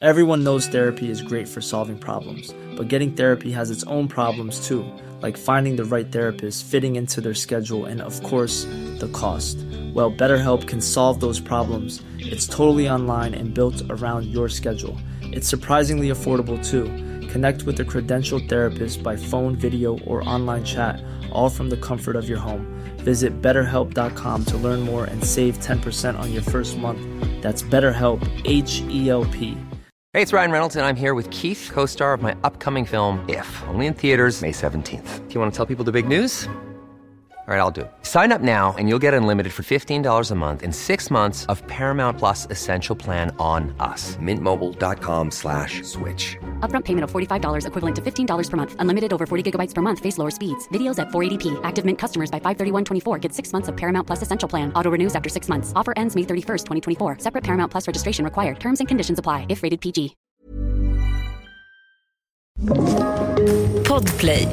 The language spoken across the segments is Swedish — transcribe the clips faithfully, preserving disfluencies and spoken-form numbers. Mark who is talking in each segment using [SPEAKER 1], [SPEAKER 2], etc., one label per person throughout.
[SPEAKER 1] Everyone knows therapy is great for solving problems, but getting therapy has its own problems too, like finding the right therapist, fitting into their schedule, and of course, the cost. Well, BetterHelp can solve those problems. It's totally online and built around your schedule. It's surprisingly affordable too. Connect with a credentialed therapist by phone, video, or online chat, all from the comfort of your home. Visit better help dot com to learn more and save ten percent on your first month. That's BetterHelp, H E L P.
[SPEAKER 2] Hey, it's Ryan Reynolds, and I'm here with Keith, co-star of my upcoming film, If, only in theaters May seventeenth. Do you want to tell people the big news? All right, I'll do it. Sign up now and you'll get unlimited for fifteen dollars a month and six months of Paramount Plus Essential Plan on us. Mint Mobile dot com slash switch.
[SPEAKER 3] Upfront payment of forty-five dollars equivalent to fifteen dollars per month. Unlimited over forty gigabytes per month. Face lower speeds. Videos at four eighty p. Active Mint customers by five thirty-one twenty-four get six months of Paramount Plus Essential Plan. Auto renews after six months. Offer ends May thirty-first, twenty twenty-four. Separate Paramount Plus registration required. Terms and conditions apply if rated P G.
[SPEAKER 4] Podplay.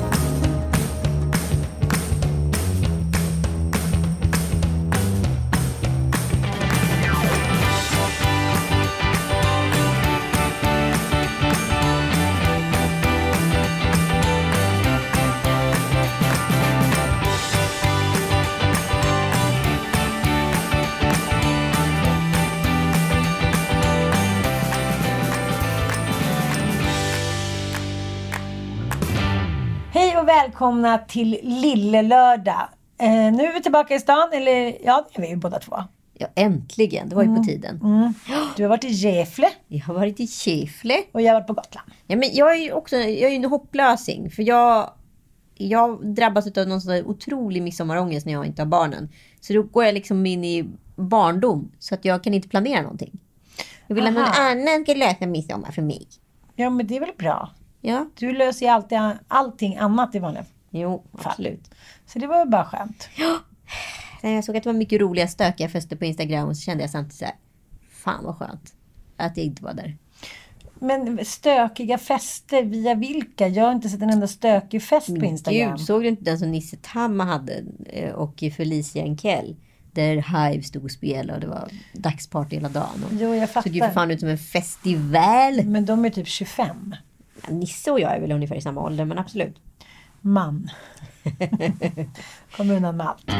[SPEAKER 5] Hej och välkomna till Lille Lördag. Eh, nu är vi tillbaka i stan, eller ja, det är vi ju båda två.
[SPEAKER 6] Ja, äntligen. Det var ju
[SPEAKER 5] mm.
[SPEAKER 6] på tiden.
[SPEAKER 5] Mm. Du har varit i Gävle.
[SPEAKER 6] Jag har varit i Gävle.
[SPEAKER 5] Och jag har varit på Gotland.
[SPEAKER 6] Ja, men jag är ju också jag är ju en hopplösing. För jag, jag drabbas av någon sån där otrolig midsommarångest när jag inte har barnen. Så då går jag liksom in i barndom. Så att jag kan inte planera någonting. Jag vill Aha. att någon annan ska lösa midsommar för mig.
[SPEAKER 5] Ja, men det är väl bra.
[SPEAKER 6] Ja.
[SPEAKER 5] Du löser ju alltid allting annat i vanliga
[SPEAKER 6] Jo, absolut.
[SPEAKER 5] Så det var ju bara skönt.
[SPEAKER 6] Ja. När jag såg att det var mycket roliga stökiga fester på Instagram, och så kände jag samtidigt så här, fan vad skönt att jag inte var där.
[SPEAKER 5] Men stökiga fester, via vilka? Jag har inte sett en enda stökig fest
[SPEAKER 6] Men
[SPEAKER 5] på Instagram.
[SPEAKER 6] Gud, såg du inte den som Nisse Tamma hade och Felicia Enkell? Där Hive stod och spelade och det var dagsparty hela dagen. Och
[SPEAKER 5] jo, jag fattar.
[SPEAKER 6] Såg ju för fan ut som en festival.
[SPEAKER 5] Men de är typ tjugofem.
[SPEAKER 6] Ja, Nisse och jag är väl ungefär i samma ålder, men absolut.
[SPEAKER 5] Man. Kom undan med allt.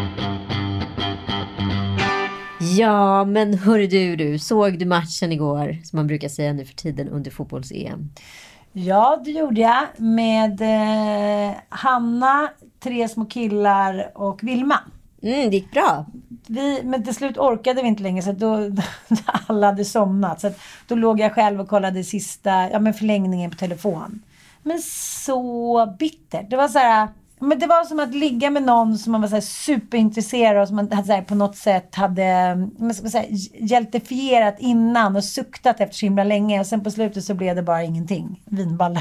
[SPEAKER 6] Ja, men hörru du, du. Såg du matchen igår, som man brukar säga nu för tiden, under fotbolls-E M?
[SPEAKER 5] Ja, det gjorde jag. Med eh, Hanna, tre små killar och Vilma.
[SPEAKER 6] Mm, det gick bra.
[SPEAKER 5] Vi, men till slut orkade vi inte längre, så då, då alla hade somnat. Så att då låg jag själv och kollade sista ja, men förlängningen på telefon. Men så bittert. Det var så här, men det var som att ligga med någon som man var så här superintresserad och som man hade så här, på något sätt hade man ska säga, hjältefierat innan och suktat efter så himla länge. Och sen på slutet så blev det bara ingenting. Vinballe.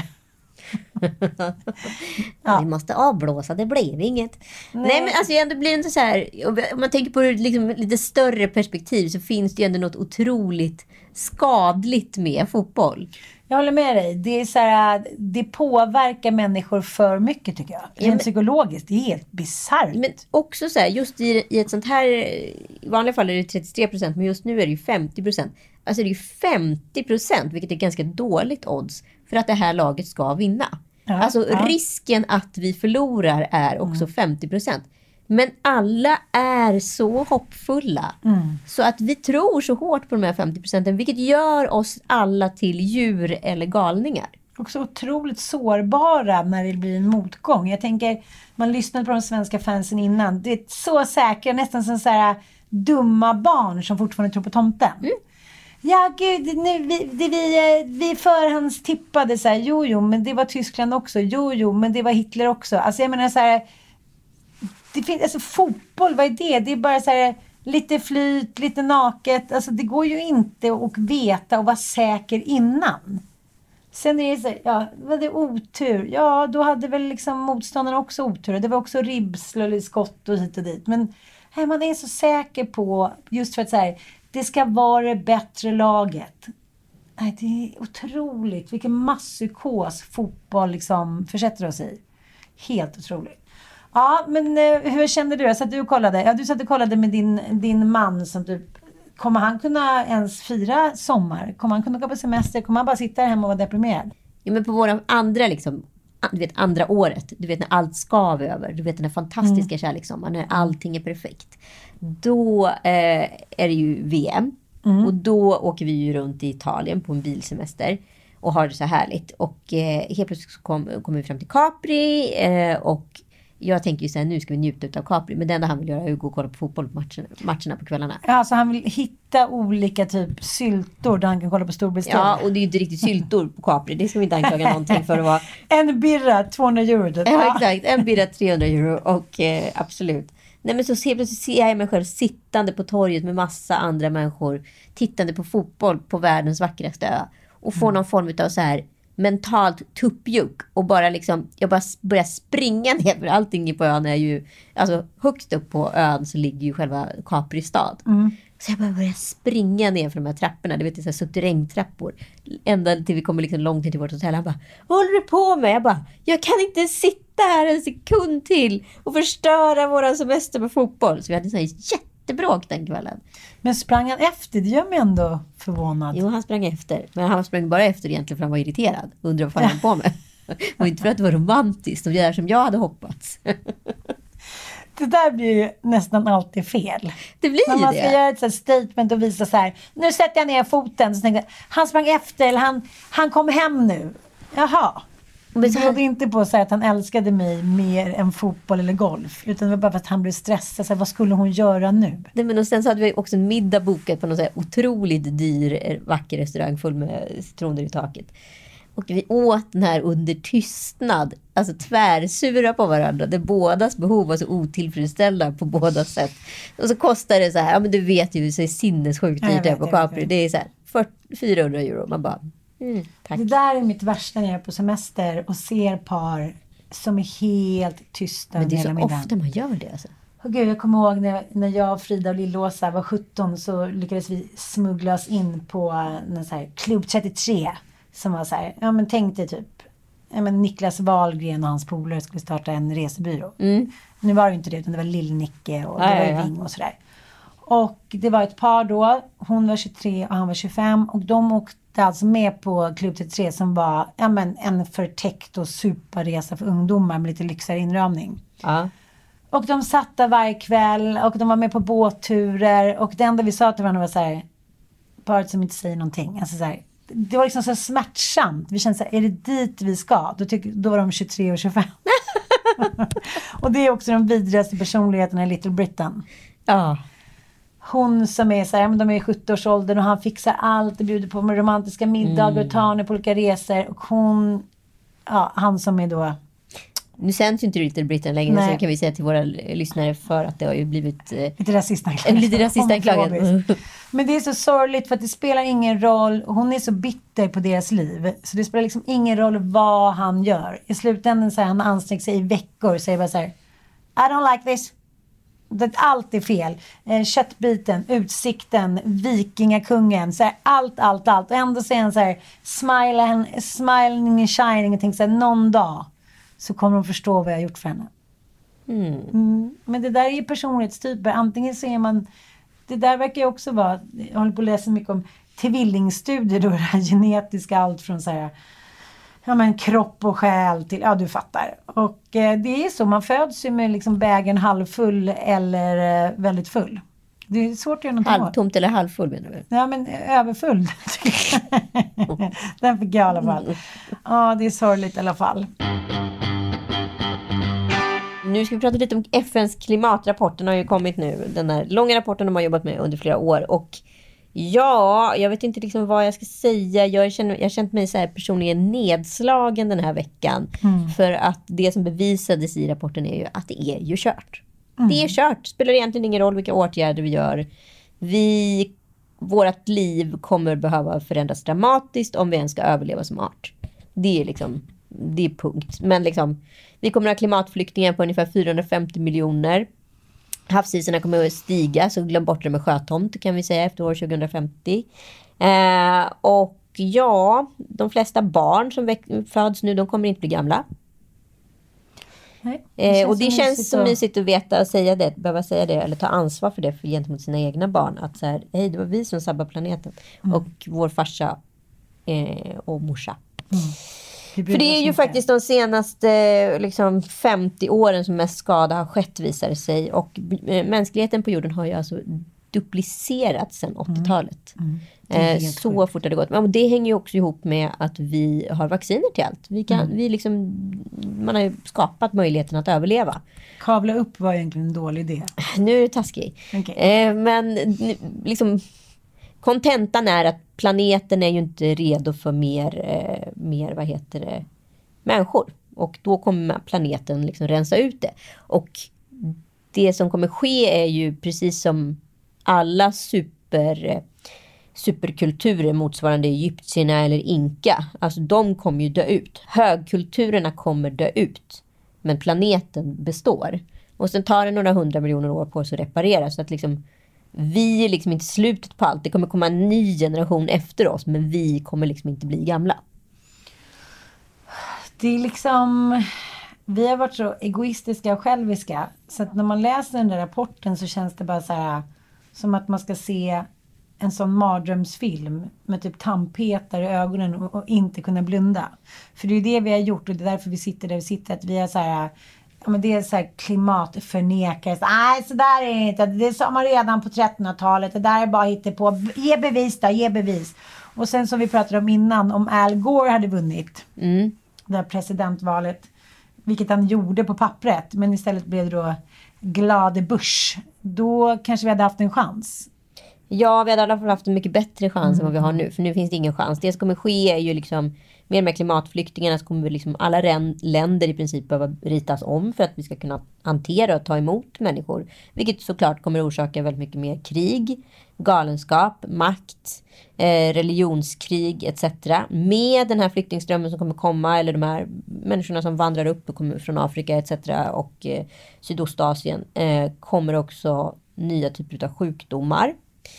[SPEAKER 6] Ja. Vi måste avblåsa, det blev inget. Nej, Nej men alltså ändå blir det inte så här, om man tänker på det liksom lite större perspektiv, så finns det ju ändå något otroligt skadligt med fotboll.
[SPEAKER 5] Jag håller med dig. Det är så här, det påverkar människor för mycket, tycker jag. Rent ja, men, psykologiskt, det är helt bisarrt.
[SPEAKER 6] Men också så här, just i, i ett sånt här, i vanliga fall är det trettiotre procent, men just nu är det ju femtio procent. Alltså det är ju femtio procent, vilket är ganska dåligt odds för att det här laget ska vinna. Ja, alltså ja. Risken att vi förlorar är också mm. femtio procent. Men alla är så hoppfulla. Mm. Så att vi tror så hårt på de här femtio procenten. Vilket gör oss alla till djur eller galningar.
[SPEAKER 5] Också otroligt sårbara när det blir en motgång. Jag tänker, man lyssnade på de svenska fansen innan. Det är så säkra, nästan som så här dumma barn som fortfarande tror på tomten. Mm. Ja, gud, nu, vi, det, vi, vi förhandstippade så här, jo, jo, men det var Tyskland också. Jo, jo, men det var Hitler också. Alltså jag menar så här, det finns, alltså fotboll, vad är det? Det är bara så här, lite flyt, lite naket. Alltså det går ju inte att veta och vara säker innan. Sen är det så här, ja, var det otur? Ja, då hade väl liksom motståndarna också otur. Det var också ribbsl eller skott och hit och dit. Men nej, man är så säker på, just för att så här, det ska vara det bättre laget. Nej, det är otroligt. Vilken masspsykos fotboll liksom försätter oss i. Helt otroligt. Ja, men hur kände du? Så att du kollade. Ja, du satt och kollade med din, din man som typ kommer han kunna ens fira sommar? Kommer han kunna gå på semester? Kommer han bara sitta hemma och vara deprimerad?
[SPEAKER 6] Ja, men på våra andra liksom, du vet, andra året, du vet när allt skav över, du vet den här fantastiska mm. kärlekssommaren, när allting är perfekt. Då eh, är det ju V M. Mm. Och då åker vi ju runt i Italien på en bilsemester och har det så härligt. Och eh, helt plötsligt så kommer kom vi fram till Capri eh, och jag tänker ju så här, nu ska vi njuta av Capri. Men det enda han vill göra är att gå och kolla på fotbollsmatcherna matcherna på kvällarna.
[SPEAKER 5] Ja, alltså han vill hitta olika typ syltor där han kan kolla på storbildstöd.
[SPEAKER 6] Ja, och det är ju inte riktigt syltor på Capri. Det ska vi inte anklaga någonting för att vara.
[SPEAKER 5] En birra, tvåhundra euro. Typ.
[SPEAKER 6] Ja, exakt. En birra, trehundra euro. Och eh, absolut. Nej, men så ser, plötsligt ser jag mig själv sittande på torget med massa andra människor. Tittande på fotboll på världens vackraste ö. Och får mm. någon form av så här mentalt tuppjuck och bara liksom, jag bara börjar springa ner, för allting på ön är ju, alltså högst upp på ön så ligger ju själva Capri stad. Mm. Så jag bara börjar springa ner för de här trapporna, det vet jag, så här suterrängtrappor, ända till vi kommer liksom långt in till vårt hotell. Han bara, vad håller du på med? Jag bara, jag kan inte sitta här en sekund till och förstöra våra semester med fotboll. Så vi hade en sån här jättebråk den kvällen.
[SPEAKER 5] Men sprang han efter? Det gör mig ändå förvånad.
[SPEAKER 6] Jo, han sprang efter. Men han sprang bara efter egentligen för han var irriterad. Undrar vad fan han på med. Och inte för att det var romantiskt och det där som jag hade hoppats.
[SPEAKER 5] Det där blir ju nästan alltid fel.
[SPEAKER 6] Det blir
[SPEAKER 5] när man ska
[SPEAKER 6] det.
[SPEAKER 5] göra ett så statement och visa så här, nu sätter jag ner foten. Så tänkte jag, han sprang efter eller han, han kom hem nu. Jaha. Men det berodde inte på så här att han älskade mig mer än fotboll eller golf. Utan det var bara för att han blev stressad. Så här, vad skulle hon göra nu?
[SPEAKER 6] Nej, men och sen så hade vi också en middag bokat på någon så här otroligt dyr, vacker restaurang full med citroner i taket. Och vi åt den här under tystnad. Alltså tvärsura på varandra. Där bådas behov var så otillfredsställda på båda sätt. Och så kostar det så här, ja men du vet ju, så är sinnessjukt dyrt där på Capri. Det är så här fyrahundra euro. Man bara... Mm, tack.
[SPEAKER 5] Det där är mitt värsta när jag är på semester och ser par som är helt tysta.
[SPEAKER 6] Men det är så ofta man gör det alltså.
[SPEAKER 5] Och gud, jag kommer ihåg när, när jag, Frida och Lillåsa var sjutton så lyckades vi smuggla oss in på en så här Klubb trettiotre som var så här, ja men tänk dig typ ja, men Niklas Wahlgren och hans polare skulle starta en resebyrå. Mm. Nu var det inte det utan det var Lill-Nicke och det ja, var ja, ja. Ving och sådär. Och det var ett par då, hon var tjugotre och han var tjugofem och de åkte alltså med på Klubb trettiotre som var ja, men en förtäckt och superresa för ungdomar med lite lyxigare inramning. Ja. Och de satt där varje kväll och de var med på båtturer och det enda vi sa till varandra var så här, paret som inte säger någonting. Alltså så här, det var liksom så smärtsamt. Vi kände så här, är det dit vi ska? Då, tyck, då var de tjugotre och tjugofem. Och det är också de vidrigaste personligheterna i Little Britain. Ja. Hon som är så här, de är i sjuttio-årsåldern och han fixar allt och bjuder på romantiska middagar mm. och tar henne på olika resor. Och hon, ja, han som är då...
[SPEAKER 6] Nu sänds ju inte Little Britain längre. Nej. Så kan vi säga till våra lyssnare för att det har ju blivit... Eh,
[SPEAKER 5] lite rasistanklagat.
[SPEAKER 6] Lite rasistanklagat.
[SPEAKER 5] Men det är så sorgligt för att det spelar ingen roll. Hon är så bitter på deras liv. Så det spelar liksom ingen roll vad han gör. I slutändan så här, han anstränger sig i veckor. Så är det bara så här, I don't like this. Det, allt är fel. Eh, köttbiten, utsikten, vikingakungen. Så här, allt, allt, allt. Och ändå säger han så här, smiling, smiling and shining. Och tänker så här, någon dag så kommer de förstå vad jag har gjort för henne. Mm. Mm. Men det där är ju personlighetstyper. Antingen ser man... Det där verkar ju också vara... Jag håller på att läsa mycket om tvillingstudier. Då det här genetiska, allt från så här... Ja, men kropp och själ till... Ja, du fattar. Och eh, det är så. Man föds ju med liksom bägaren halvfull eller eh, väldigt full. Det är svårt att göra någonting.
[SPEAKER 6] Halvtomt eller halvfull menar du?
[SPEAKER 5] Ja, men överfull. Den fick jag i alla fall. Ja, det är sorgligt i alla fall.
[SPEAKER 6] Nu ska vi prata lite om F N:s klimatrapport. Den har ju kommit nu. Den här långa rapporten de har jobbat med under flera år. Och ja, jag vet inte liksom vad jag ska säga. Jag känner, jag har känt mig så här personligen nedslagen den här veckan. Mm. För att det som bevisades i rapporten är ju att det är ju kört. Mm. Det är kört. Spelar egentligen ingen roll vilka åtgärder vi gör. Vi, vårt liv kommer behöva förändras dramatiskt om vi ens ska överleva som art. Det är liksom, det är punkt. Men liksom, vi kommer att ha klimatflyktingar på ungefär fyrahundrafemtio miljoner. Havsisarna kommer att stiga, så glöm bort det med sjötomt kan vi säga efter år tjugohundrafemtio. Eh, och ja, de flesta barn som väck- föds nu, de kommer inte bli gamla.
[SPEAKER 5] Nej, det
[SPEAKER 6] eh, och det känns så
[SPEAKER 5] och...
[SPEAKER 6] mysigt att veta och säga det, behöva säga det eller ta ansvar för det för, gentemot sina egna barn. Att så här, hej, det var vi som sabbade planeten. Mm. Och vår farsa eh, och morsa. Mm. Det för det är ju faktiskt de senaste liksom, femtio åren som mest skada har skett, visar det sig. Och eh, mänskligheten på jorden har ju alltså duplicerats sedan åttiotalet. Mm. Mm. Eh, så fort har det gått. Men det hänger ju också ihop med att vi har vacciner till allt. Vi kan, mm. vi liksom, man har ju skapat möjligheten att överleva.
[SPEAKER 5] Kavla upp var egentligen en dålig idé.
[SPEAKER 6] Nu är det taskig. Okay. Eh, men liksom, kontentan är att planeten är ju inte redo för mer, eh, mer vad heter det, människor. Och då kommer planeten liksom rensa ut det. Och det som kommer ske är ju precis som alla super, superkulturer motsvarande egyptierna eller inka. Alltså de kommer ju dö ut. Högkulturerna kommer dö ut. Men planeten består. Och sen tar det några hundra miljoner år på sig att reparera. Så att liksom, vi är liksom inte slutet på allt. Det kommer komma en ny generation efter oss. Men vi kommer liksom inte bli gamla.
[SPEAKER 5] Det är liksom... Vi har varit så egoistiska och själviska. Så att när man läser den där rapporten så känns det bara så här... Som att man ska se en sån mardrömsfilm med typ tandpetare i ögonen och, och inte kunna blunda. För det är det vi har gjort och det är därför vi sitter där vi sitter. Att vi är så här, ja men det är så här klimatförnekare. Nej, så där är det inte. Det sa man redan på trettonhundratalet. Det där är bara hitta på. Ge bevis då, ge bevis. Och sen som vi pratade om innan, om Al Gore hade vunnit mm. det här presidentvalet. Vilket han gjorde på pappret. Men istället blev det då glade Bush. Då kanske vi hade haft en chans.
[SPEAKER 6] Ja, vi hade i alla fall haft en mycket bättre chans mm. än vad vi har nu. För nu finns det ingen chans. Det som kommer ske är ju liksom, mer med klimatflyktingarna så kommer vi liksom, alla länder i princip behöva ritas om för att vi ska kunna hantera och ta emot människor. Vilket såklart kommer orsaka väldigt mycket mer krig, galenskap, makt, eh, religionskrig et cetera. Med den här flyktingströmmen som kommer komma, eller de här människorna som vandrar upp och kommer från Afrika et cetera och eh, Sydostasien, eh, kommer också nya typer av sjukdomar.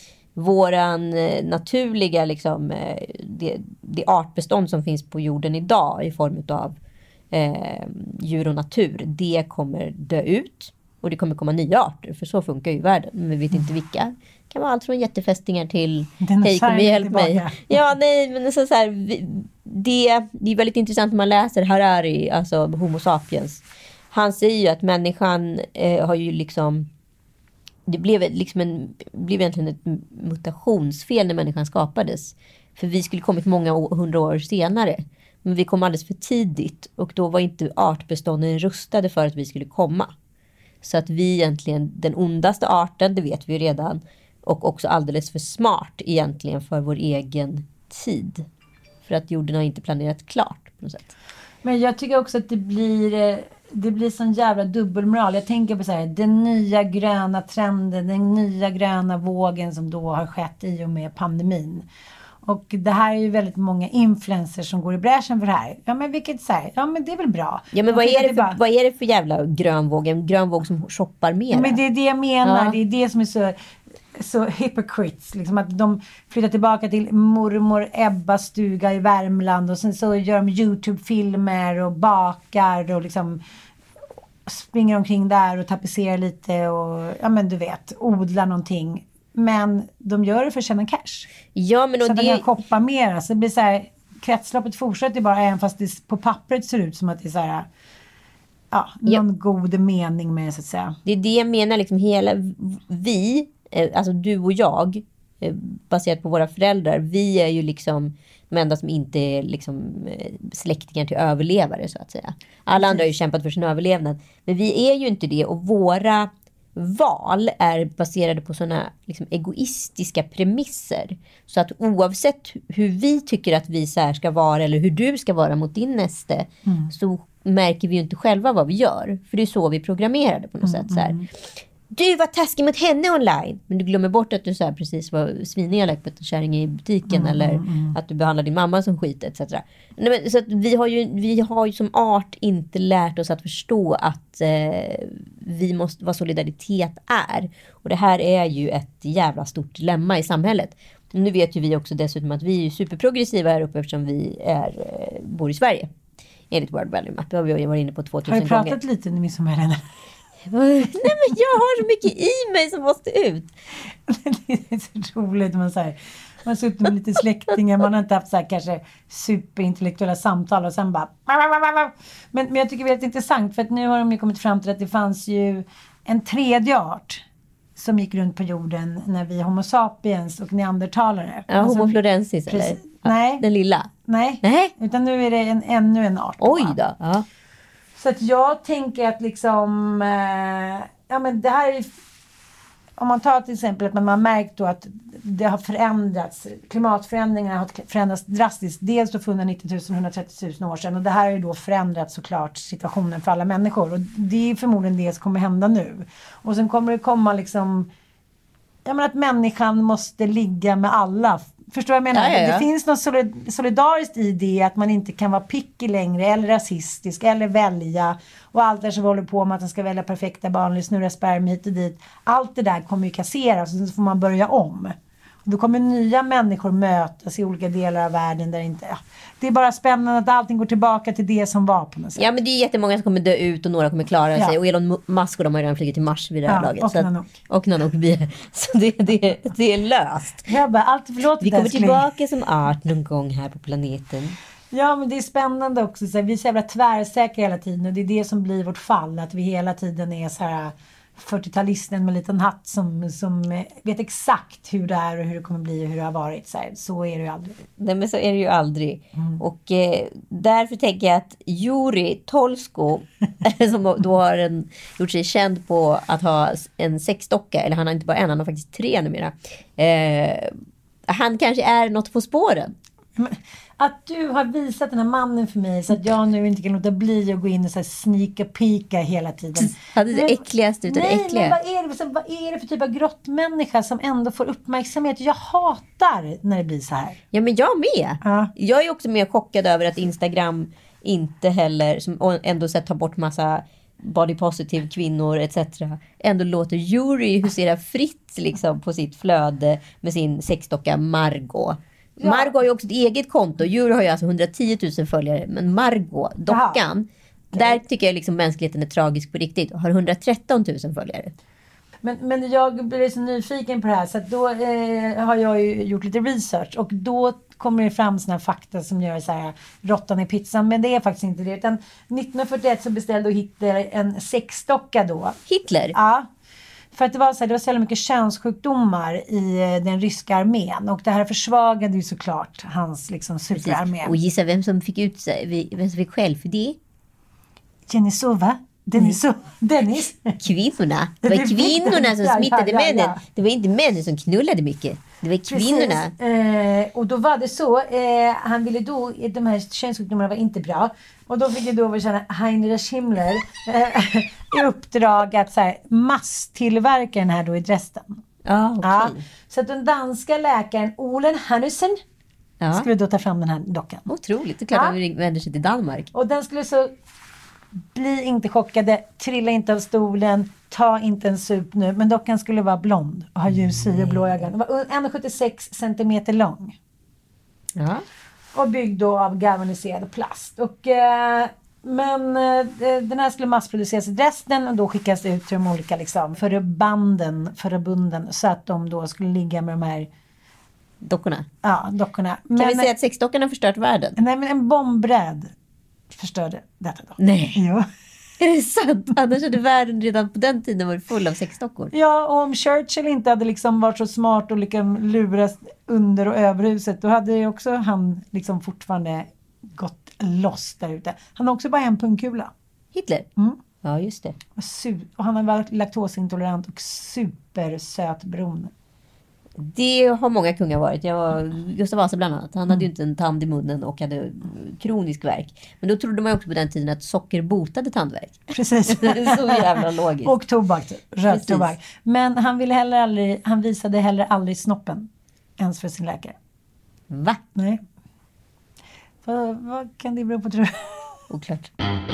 [SPEAKER 6] Våran eh, naturliga liksom, eh, det, det artbestånd som finns på jorden idag i form av eh, djur och natur, det kommer dö ut och det kommer komma nya arter, för så funkar ju världen, men vi vet inte vilka. Det kan vara allt från jättefästingar till hej, kom hjälp mig. Ja, nej, men så, så här, vi, det, det är väldigt intressant när man läser Harari, alltså Homo sapiens. Han säger ju att människan eh, har ju liksom, det blev liksom en, blev egentligen ett mutationsfel när människan skapades. För vi skulle kommit många hundra år senare. Men vi kom alldeles för tidigt. Och då var inte artbestånden rustade för att vi skulle komma. Så att vi egentligen, den ondaste arten, det vet vi ju redan. Och också alldeles för smart egentligen för vår egen tid. För att jorden har inte planerat klart på något sätt.
[SPEAKER 5] Men jag tycker också att det blir... Det blir sån jävla dubbelmoral. Jag tänker på så här, den nya gröna trenden, den nya gröna vågen som då har skett i och med pandemin. Och det här är ju väldigt många influencers som går i bräschen för det här. Ja, men vilket så här, ja men det är väl bra.
[SPEAKER 6] Ja, men vad är, det för, bara... vad är det för jävla grön våg? En grön våg som shoppar mer?
[SPEAKER 5] Ja, men det är det jag menar. Ja. Det är det som är så... så hypocrites, liksom att de flyttar tillbaka till mormor Ebbas stuga i Värmland och sen så gör de YouTube-filmer och bakar och liksom springer omkring där och tapetserar lite och ja men du vet, odlar någonting. Men de gör det för att tjäna cash.
[SPEAKER 6] Ja, men och
[SPEAKER 5] så att
[SPEAKER 6] det...
[SPEAKER 5] de kan shoppa mer. Så det blir så här, kretsloppet fortsätter bara även fast det på pappret ser ut som att det är så här, ja, någon ja. god mening med så att säga.
[SPEAKER 6] Det är det jag menar, liksom hela vi, alltså du och jag, baserat på våra föräldrar, vi är ju liksom de enda som inte är liksom släktingar till överlevare så att säga. Alla andra har ju kämpat för sin överlevnad, men vi är ju inte det, och våra val är baserade på sådana liksom egoistiska premisser. Så att oavsett hur vi tycker att vi så här ska vara eller hur du ska vara mot din näste, mm. så märker vi ju inte själva vad vi gör. För det är så vi programmerade på något mm, sätt. Så här. Du var taskig mot henne online, men du glömmer bort att du så här precis var svinelak på en kärring i butiken, mm, eller mm. att du behandlar din mamma som skit et cetera. Nej, men, så att vi har ju vi har ju som art inte lärt oss att förstå att eh, vi måste, vad solidaritet är. Och det här är ju ett jävla stort dilemma i samhället. Nu vet ju vi också dessutom att vi är superprogressiva här uppe eftersom vi är, bor i Sverige. enligt World Belly Map. Det har vi varit inne på tvåtusen
[SPEAKER 5] gånger. Har
[SPEAKER 6] gånger.
[SPEAKER 5] du pratat lite med midsommarhelgen?
[SPEAKER 6] Nej, men jag har så mycket i mig som måste ut.
[SPEAKER 5] Det är så roligt. Man, så här, man har suttit med lite släktingar. Man har inte haft så här, kanske superintellektuella samtal. Och sen bara... Men, men jag tycker det är väldigt intressant. För att nu har de ju kommit fram till att det fanns ju en tredje art som gick runt på jorden när vi homo sapiens och neandertalare.
[SPEAKER 6] Ja,
[SPEAKER 5] alltså,
[SPEAKER 6] homo florensis eller?
[SPEAKER 5] Precis, nej.
[SPEAKER 6] Den lilla?
[SPEAKER 5] Nej.
[SPEAKER 6] Nej.
[SPEAKER 5] Utan nu är det en, ännu en art.
[SPEAKER 6] Oj då. Ja.
[SPEAKER 5] Så att jag tänker att liksom... Eh, ja men det här är... Om man tar till exempel att man har märkt då att det har förändrats. Klimatförändringarna har förändrats drastiskt. Dels då för hundranittio tusen, hundratrettio tusen år sedan. Och det här har ju då förändrat såklart situationen för alla människor. Och det är förmodligen det som kommer hända nu. Och sen kommer det komma liksom... Jag menar att människan måste ligga med alla. Förstår jag menar?
[SPEAKER 6] Ja, ja, ja.
[SPEAKER 5] Det finns något solidariskt i det. Att man inte kan vara picky längre. Eller rasistisk. Eller välja. Och allt det som vi håller på med. Att man ska välja perfekta barn. Eller snurra sperm hit och dit. Allt det där kommer ju kasseras. Och så får man börja om. Och då kommer nya människor mötas i olika delar av världen. Där inte, ja. Det är bara spännande att allting går tillbaka till det som var på något sätt.
[SPEAKER 6] Ja, men det är jättemånga som kommer dö ut och några kommer klara
[SPEAKER 5] Ja.
[SPEAKER 6] sig. Och Elon Musk och de har redan flugit till Mars vid det här
[SPEAKER 5] Ja,
[SPEAKER 6] laget.
[SPEAKER 5] och
[SPEAKER 6] så att,
[SPEAKER 5] Nanook.
[SPEAKER 6] och Nanook blir. Så det, det, det är löst.
[SPEAKER 5] Jag bara, allt förlåt.
[SPEAKER 6] Vi kommer
[SPEAKER 5] älskling.
[SPEAKER 6] tillbaka som art någon gång här på planeten.
[SPEAKER 5] Ja, men det är spännande också. Så här, vi är så jävla tvärsäkra hela tiden. Och det är det som blir vårt fall. Att vi hela tiden är så här fyrtiotalisten med en liten hatt som, som vet exakt hur det är och hur det kommer bli och hur det har varit. Så, här, så är det ju aldrig.
[SPEAKER 6] Nej, men så är det ju aldrig. Mm. Och eh, därför tänker jag att Juri Tolsko som då har en, gjort sig känd på att ha en sexdocka, eller han har inte bara en, han har faktiskt tre numera. Eh, han kanske är något på spåren.
[SPEAKER 5] Men, att du har visat den här mannen för mig så att jag nu inte kan låta bli att gå in och så här sneaka pika hela tiden.
[SPEAKER 6] Hade det äckligaste utav det
[SPEAKER 5] nej,
[SPEAKER 6] äckliga.
[SPEAKER 5] Men vad är det, så, vad är det för typ av grottmänniska som ändå får uppmärksamhet? Jag hatar när det blir så här.
[SPEAKER 6] Ja, men jag med.
[SPEAKER 5] Ja.
[SPEAKER 6] Jag är också mer chockad över att Instagram inte heller, som ändå så här, tar bort massa body positive kvinnor et cetera. Ändå låter Juri husera fritt liksom, på sitt flöde med sin sexdocka Margot. Ja. Margot har ju också ett eget konto. Juri har ju alltså hundratio tusen följare. Men Margot, dockan, okay. Där tycker jag liksom mänskligheten är tragisk på riktigt. Och har hundratretton tusen följare.
[SPEAKER 5] Men, men jag blir så nyfiken på det här. Så att då eh, har jag ju gjort lite research. Och då kommer det fram såna fakta som gör så här, råttan i pizzan. Men det är faktiskt inte det. Utan nittonhundrafyrtioett så beställde Hitler en sexdocka då.
[SPEAKER 6] Hitler?
[SPEAKER 5] Ja. För att det var så här, det var så mycket könssjukdomar i den ryska armén. Och det här försvagade ju såklart hans liksom superarmé.
[SPEAKER 6] Och gissa vem som fick ut sig, vem som fick själv för det?
[SPEAKER 5] Jenisova. Dennis. Mm. Dennis.
[SPEAKER 6] Kvinnorna. Det var det kvinnorna som smittade ja, ja, ja, männen. Det var inte männen som knullade mycket. Det var kvinnorna.
[SPEAKER 5] Eh, och då var det så. Eh, han ville då, de här könssjukdomarna var inte bra. Och då fick jag då känna Heinrich Himmler eh, i uppdrag att så här, masstillverka den här då i Dresden.
[SPEAKER 6] Ah, okay.
[SPEAKER 5] Ja, så att den danska läkaren Olen Hannussen ja. skulle då ta fram den här dockan.
[SPEAKER 6] Otroligt, det är klart ja. att vi vänder sig till Danmark.
[SPEAKER 5] Och den skulle så bli inte chockade, trilla inte av stolen, ta inte en sup nu. Men dockan skulle vara blond och ha ljus hy och blå ögon. Den var en komma sjuttiosex centimeter lång.
[SPEAKER 6] Ja.
[SPEAKER 5] Och byggd då av galvaniserad plast. Och, eh, men eh, den här skulle massproduceras i Dresden och då skickas ut till de olika liksom, förbanden, förbunden så att de då skulle ligga med de här
[SPEAKER 6] dockorna.
[SPEAKER 5] Ja, dockorna.
[SPEAKER 6] Kan men, vi säga att sexdockorna har förstört världen?
[SPEAKER 5] Nej, men en bombräd förstörde detta då.
[SPEAKER 6] Nej.
[SPEAKER 5] Jo.
[SPEAKER 6] Är det sant? Annars hade världen redan på den tiden varit full av sexdockor.
[SPEAKER 5] Ja, och om Churchill inte hade liksom varit så smart och liksom luras under och överhuset, då hade ju också han liksom fortfarande gått loss där ute. Han har också bara en pungkula.
[SPEAKER 6] Hitler?
[SPEAKER 5] Mm.
[SPEAKER 6] Ja, just det.
[SPEAKER 5] Och, su- och han har varit laktosintolerant och supersöt beroende.
[SPEAKER 6] Det har många kungar varit. Jag var Gustav Vasa bland annat. Han hade ju inte en tand i munnen och hade kronisk värk. Men då trodde man ju också på den tiden att socker botade tandvärk.
[SPEAKER 5] Precis.
[SPEAKER 6] Så jävla logiskt.
[SPEAKER 5] Och tobak, röd tobak. Men han ville heller aldrig, han visade heller aldrig snoppen. Ens för sin läkare.
[SPEAKER 6] Va?
[SPEAKER 5] Nej. Vad, vad kan det bero på, tror du?
[SPEAKER 6] Oklart.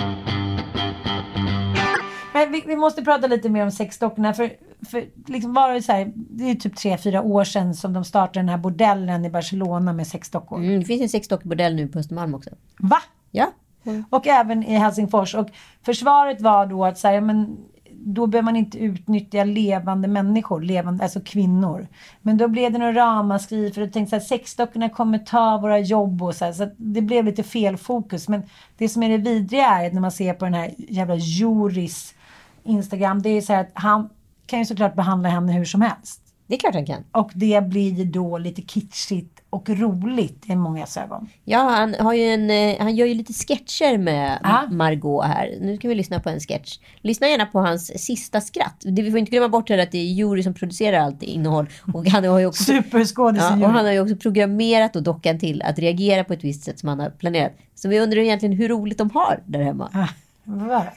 [SPEAKER 5] Men vi, vi måste prata lite mer om sexdockorna. För, för liksom var det så här, det är typ tre, fyra år sedan som de startade den här bordellen i Barcelona med sexdockor.
[SPEAKER 6] Mm, det finns en sexdockbordell nu på Östermalm också.
[SPEAKER 5] Va?
[SPEAKER 6] Ja.
[SPEAKER 5] Mm. Och även i Helsingfors. Och försvaret var då att så här, men då behöver man inte utnyttja levande människor, levande, alltså kvinnor. Men då blev det några ramaskri för jag tänkte att sexdockorna kommer ta våra jobb och så här, så att det blev lite fel fokus. Men det som är det vidriga är att när man ser på den här jävla Juris Instagram, det är så här att han kan ju såklart behandla henne hur som helst.
[SPEAKER 6] Det är klart han kan.
[SPEAKER 5] Och det blir då lite kitschigt och roligt i många ögon.
[SPEAKER 6] Ja, han, har ju en, han gör ju lite sketcher med
[SPEAKER 5] ah.
[SPEAKER 6] Margot här. Nu ska vi lyssna på en sketch. Lyssna gärna på hans sista skratt. Det, vi får inte glömma bort att det är Jury som producerar allt innehåll. Och han har ju också,
[SPEAKER 5] Superskådespelare.
[SPEAKER 6] ja, och han har ju också programmerat och dockan till att reagera på ett visst sätt som han har planerat. Så vi undrar egentligen hur roligt de har där hemma.
[SPEAKER 5] Ah, vad var det?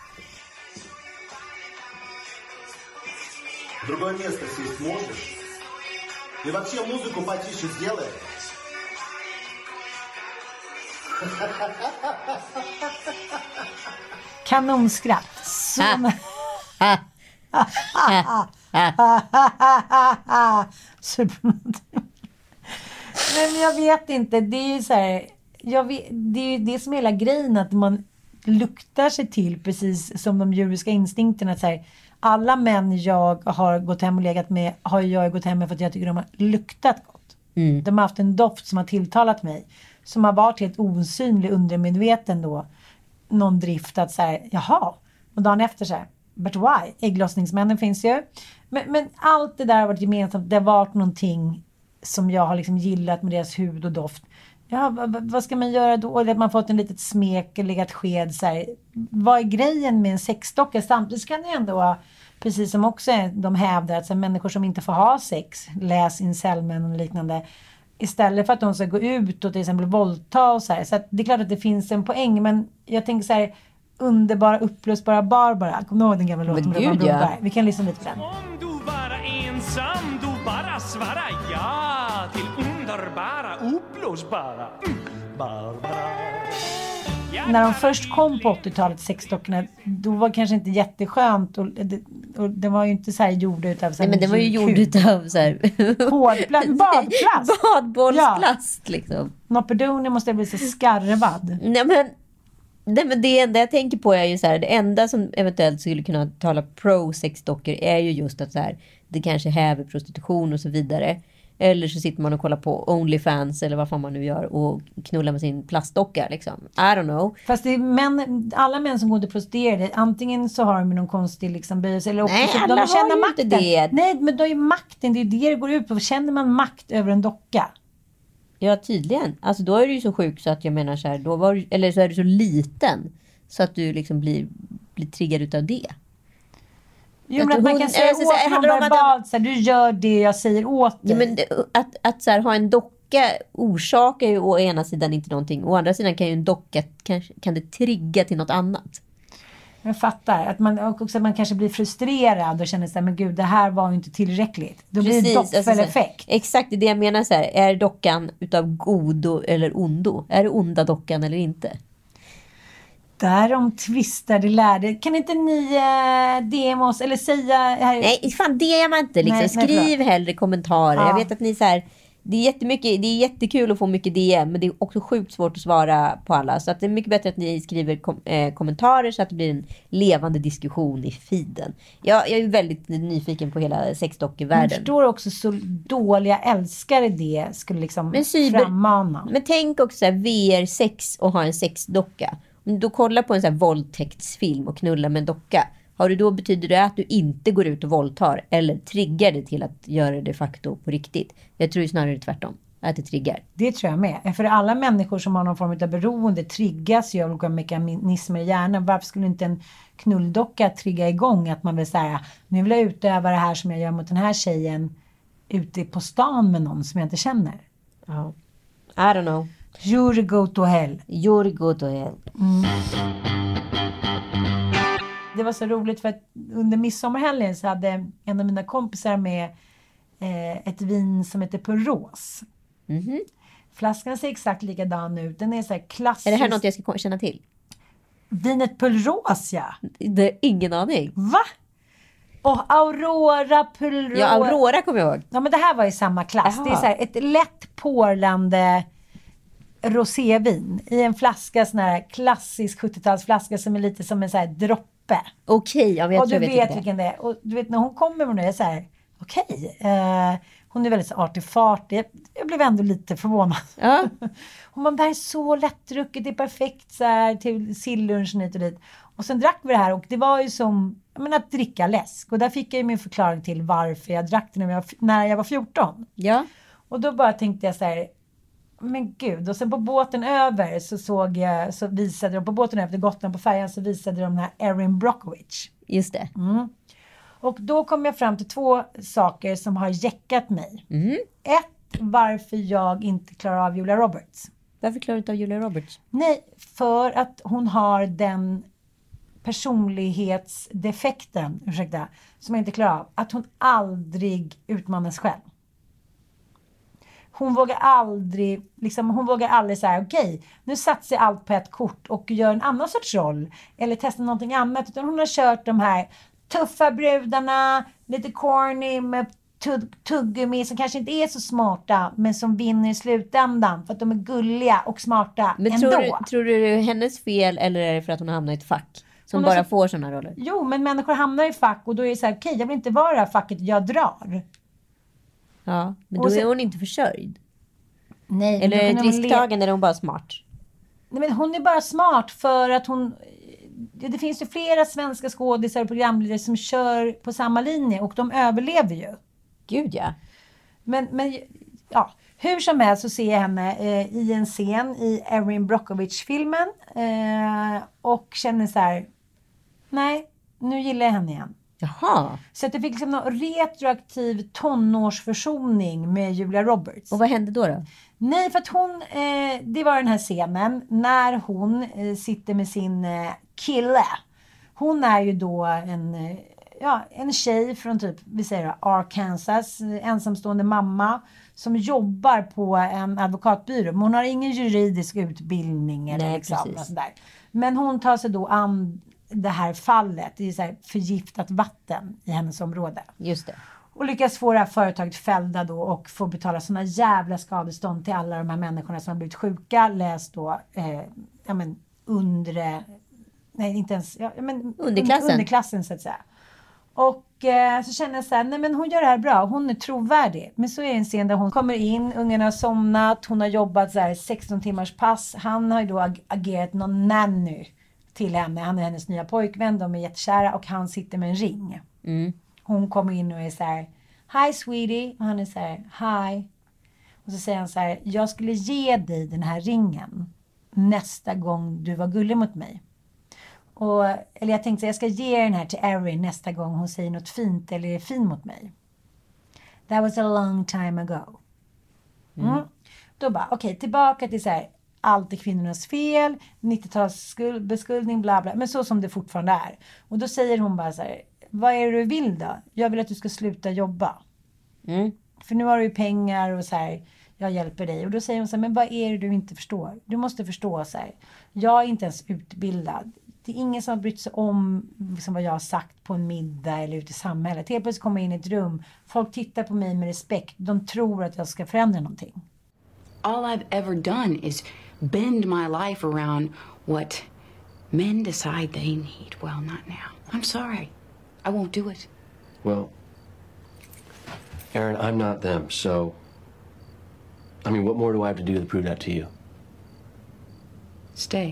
[SPEAKER 4] Другое место сесть можешь? И вообще музыку потише сделай.
[SPEAKER 5] Kanonskratt. Så... Men jag vet inte. Det är ju så här... Jag vet, det är ju det som är hela grejen. Att man luktar sig till precis som de djuriska instinkterna. Så här, alla män jag har gått hem och legat med har jag gått hem med för att jag tycker de har luktat gott. Mm. De har haft en doft som har tilltalat mig. Som har varit helt osynlig, undermedveten då. Någon drift att säga, jaha. Och dagen efter så här, but why? Ägglossningsmännen finns ju. Men, men allt det där har varit gemensamt. Det har varit någonting som jag har liksom gillat med deras hud och doft. Ja, vad, vad ska man göra då? Eller att man fått en litet smek eller legat sked så här. Vad är grejen med en sexdocka? Samtidigt kan det ändå vara, precis som också de hävdar, att så här, människor som inte får ha sex, läs incelmän och liknande, istället för att de ska gå ut och till exempel våldta och så här. Så att det är klart att det finns en poäng, men jag tänker så här, underbara, upplösbara Barbara. Kommer du ihåg den gamla låten?
[SPEAKER 6] Men gud, ja.
[SPEAKER 5] Vi kan lyssna lite på den.
[SPEAKER 7] Om du var ensam, du bara svara ja till underbara, upplösbara mm, Barbara.
[SPEAKER 5] När de först kom på åttiotalet, sexdockorna, då var det kanske inte jätteskönt. Och det, och det var ju inte så här gjord utav... Så här,
[SPEAKER 6] nej, men det var ju gjord utav så här...
[SPEAKER 5] Hårdplast, badplast.
[SPEAKER 6] Badbollsplast, ja. Liksom.
[SPEAKER 5] Noppedoni måste bli så skarvad.
[SPEAKER 6] Nej, men... Nej, men det enda jag tänker på är ju så här, det enda som eventuellt skulle kunna tala pro sexdockor är ju just att så här, det kanske häver prostitution och så vidare. Eller så sitter man och kollar på OnlyFans eller vad fan man nu gör och knullar med sin plastdocka liksom. I don't know.
[SPEAKER 5] Fast det är män, alla män som går till prostituerade, antingen så har de någon konstig liksom böjelse eller också
[SPEAKER 6] nej,
[SPEAKER 5] så
[SPEAKER 6] alla
[SPEAKER 5] de
[SPEAKER 6] har
[SPEAKER 5] känner
[SPEAKER 6] ju
[SPEAKER 5] makten.
[SPEAKER 6] Inte det.
[SPEAKER 5] Nej, men då är makten, det är det det går ut på. Känner man makt över en docka?
[SPEAKER 6] Ja, tydligen. Alltså då är du ju så sjuk så att jag menar så här, då var, eller så är du så liten så att du liksom blir, blir triggad utav det.
[SPEAKER 5] Jo, men att man kan säga åt någon verbalt, så här, du gör det jag säger åt dig.
[SPEAKER 6] Ja, men att, att så här, ha en docka orsakar ju å ena sidan inte någonting. Å andra sidan kan ju en docka, kan, kan det trigga till något annat.
[SPEAKER 5] Jag fattar. Att man, också, att man kanske blir frustrerad och känner så här, men gud, det här var ju inte tillräckligt. Då blir det doppeleffekt.
[SPEAKER 6] Alltså, exakt, det är det jag menar så här. Är dockan utav godo eller ondo? Är det onda dockan eller inte?
[SPEAKER 5] Därom tvistar det lärde. Kan inte ni eh, D M oss eller säga... Här...
[SPEAKER 6] Nej, fan D M inte. Liksom. Nej, skriv nej, hellre kommentarer. Ja. Jag vet att ni så här... Det är jättemycket, det är jättekul att få mycket D M, men det är också sjukt svårt att svara på alla. Så att det är mycket bättre att ni skriver kom, eh, kommentarer så att det blir en levande diskussion i feeden. Jag, jag är väldigt nyfiken på hela sexdockevärlden.
[SPEAKER 5] Jag förstår också så dåliga älskare det skulle liksom men cyber, frammana.
[SPEAKER 6] Men tänk också så här, V R sex och ha en sexdocka. Om du kollar på en sån här våldtäktsfilm och knullar med en docka, har du då, betyder det att du inte går ut och våldtar eller triggar det till att göra det de facto på riktigt? Jag tror ju snarare tvärtom, att det triggar.
[SPEAKER 5] Det tror jag med. För alla människor som har någon form av beroende triggas ju av olika mekanismer i hjärnan. Varför skulle inte en knulldocka trigga igång att man vill säga, nu vill jag utöva det här som jag gör mot den här tjejen ute på stan med någon som jag inte känner?
[SPEAKER 6] Ja, I don't know.
[SPEAKER 5] You're go to hell.
[SPEAKER 6] You're go to hell. Mm.
[SPEAKER 5] Det var så roligt för att under midsommarhelgen så hade en av mina kompisar med eh, ett vin som heter Pulros.
[SPEAKER 6] Mm-hmm.
[SPEAKER 5] Flaskan ser exakt likadan ut. Den är så här klassisk.
[SPEAKER 6] Är det här något jag ska känna till?
[SPEAKER 5] Vinet Pulros, ja.
[SPEAKER 6] Det är ingen aning.
[SPEAKER 5] Va? Och Aurora Pulros.
[SPEAKER 6] Ja, Aurora kommer jag ihåg.
[SPEAKER 5] Ja, men det här var i samma klass. Jaha. Det är så här ett lätt porlande rosévin i en flaska, sån här klassisk sjuttiotalsflaska som är lite som en så här droppe.
[SPEAKER 6] Okej, okay, jag vet,
[SPEAKER 5] och du
[SPEAKER 6] jag
[SPEAKER 5] vet,
[SPEAKER 6] vet
[SPEAKER 5] vilken det är. Och du vet, när hon kommer med det, är så här, okej. Okay, eh, hon är väldigt så artig-fartig. Jag, jag blev ändå lite förvånad.
[SPEAKER 6] Ja.
[SPEAKER 5] Hon bara, det här är så lättdrucket, det är perfekt så här, till sillunchen hit och dit. Och sen drack vi det här och det var ju som jag menar, att dricka läsk. Och där fick jag ju min förklaring till varför jag drack det när jag, när jag var fjorton.
[SPEAKER 6] Ja.
[SPEAKER 5] Och då bara tänkte jag så här, men gud. Och sen på båten över så såg jag, så visade de, på båten över till Gotland på färjan så visade de den här Erin Brockovich.
[SPEAKER 6] Just det.
[SPEAKER 5] Mm. Och då kom jag fram till två saker som har jäckat mig.
[SPEAKER 6] Mm.
[SPEAKER 5] Ett, varför jag inte klarar av Julia Roberts.
[SPEAKER 6] Varför klarar du inte av Julia Roberts?
[SPEAKER 5] Nej, för att hon har den personlighetsdefekten, ursäkta, som jag inte klarar av. Att hon aldrig utmanas själv. Hon vågar aldrig, liksom, hon vågar aldrig säga okej, okay, nu satsar jag allt på ett kort och gör en annan sorts roll. Eller testar någonting annat. Utan hon har kört de här tuffa brudarna, lite corny med tugg- tuggummi som kanske inte är så smarta, men som vinner i slutändan för att de är gulliga och smarta
[SPEAKER 6] men
[SPEAKER 5] ändå.
[SPEAKER 6] Tror du, tror du det är hennes fel eller är det för att hon hamnar i ett fack? Som bara så, får sådana roller?
[SPEAKER 5] Jo, men människor hamnar i fack och då är det så här, okej, okay, jag vill inte vara i det här facket, jag drar.
[SPEAKER 6] Ja, men
[SPEAKER 5] och
[SPEAKER 6] då
[SPEAKER 5] sen,
[SPEAKER 6] är hon inte försörjd.
[SPEAKER 5] Nej.
[SPEAKER 6] Eller är det risktagen eller är hon bara smart?
[SPEAKER 5] Nej, men hon är bara smart för att hon... Det finns ju flera svenska skådisar och programledare som kör på samma linje och de överlever ju.
[SPEAKER 6] Gud ja.
[SPEAKER 5] Men, men ja, hur som helst så ser jag henne eh, i en scen i Erin Brockovich-filmen eh, och känner så här, nej, nu gillar jag henne igen.
[SPEAKER 6] Jaha.
[SPEAKER 5] Så att det fick liksom någon retroaktiv tonårsförsoning med Julia Roberts.
[SPEAKER 6] Och vad hände då då?
[SPEAKER 5] Nej, för att hon, eh, det var den här scenen när hon eh, sitter med sin eh, kille. Hon är ju då en, eh, ja, en tjej från typ, vi säger då, Arkansas, eh, ensamstående mamma som jobbar på en advokatbyrå. Men hon har ingen juridisk utbildning eller
[SPEAKER 6] Nej,
[SPEAKER 5] liksom, och sådär. Men hon tar sig då an det här fallet, det är så här förgiftat vatten i hennes område.
[SPEAKER 6] Just det.
[SPEAKER 5] Och lyckas få det här företaget fällda då och få betala såna jävla skadestånd till alla de här människorna som har blivit sjuka. Läs då, eh, ja men undre, nej inte ens, ja, men
[SPEAKER 6] underklassen.
[SPEAKER 5] underklassen så att säga. Och eh, så känner jag så här, nej men hon gör det här bra, hon är trovärdig. Men så är det en scen där hon kommer in, ungarna har somnat, hon har jobbat så här sexton timmars pass. Han har ju då ag- agerat någon nanny till henne, han är hennes nya pojkvän, de är jättekära och han sitter med en ring.
[SPEAKER 6] Mm.
[SPEAKER 5] Hon kommer in och är så här, hi sweetie. Och han är så här, hi. Och så säger han så här, jag skulle ge dig den här ringen nästa gång du var gullig mot mig. Och, eller jag tänkte, jag ska ge den här till Erin nästa gång hon säger något fint eller är fin mot mig. That was a long time ago. Mm. Mm. Då bara, okej, okay, tillbaka till så här, allt är kvinnornas fel, nittio-tals beskuldning, bla bla. Men så som det fortfarande är. Och då säger hon bara så här, vad är det du vill då? Jag vill att du ska sluta jobba.
[SPEAKER 6] Mm.
[SPEAKER 5] För nu har du ju pengar och så här, jag hjälper dig. Och då säger hon så här, men vad är det du inte förstår? Du måste förstå så här, jag är inte ens utbildad. Det är ingen som har brytt sig om liksom, vad jag har sagt på en middag eller ute i samhället. Helt plötsligt kommer jag in i ett rum, folk tittar på mig med respekt. De tror att jag ska förändra någonting.
[SPEAKER 8] All I've ever done is bend my life around what men decide they need. Well, not now. I'm sorry. I won't do it.
[SPEAKER 9] Well, Erin, I'm not them, so... I mean, what more do I have to do to prove that to you?
[SPEAKER 8] Stay.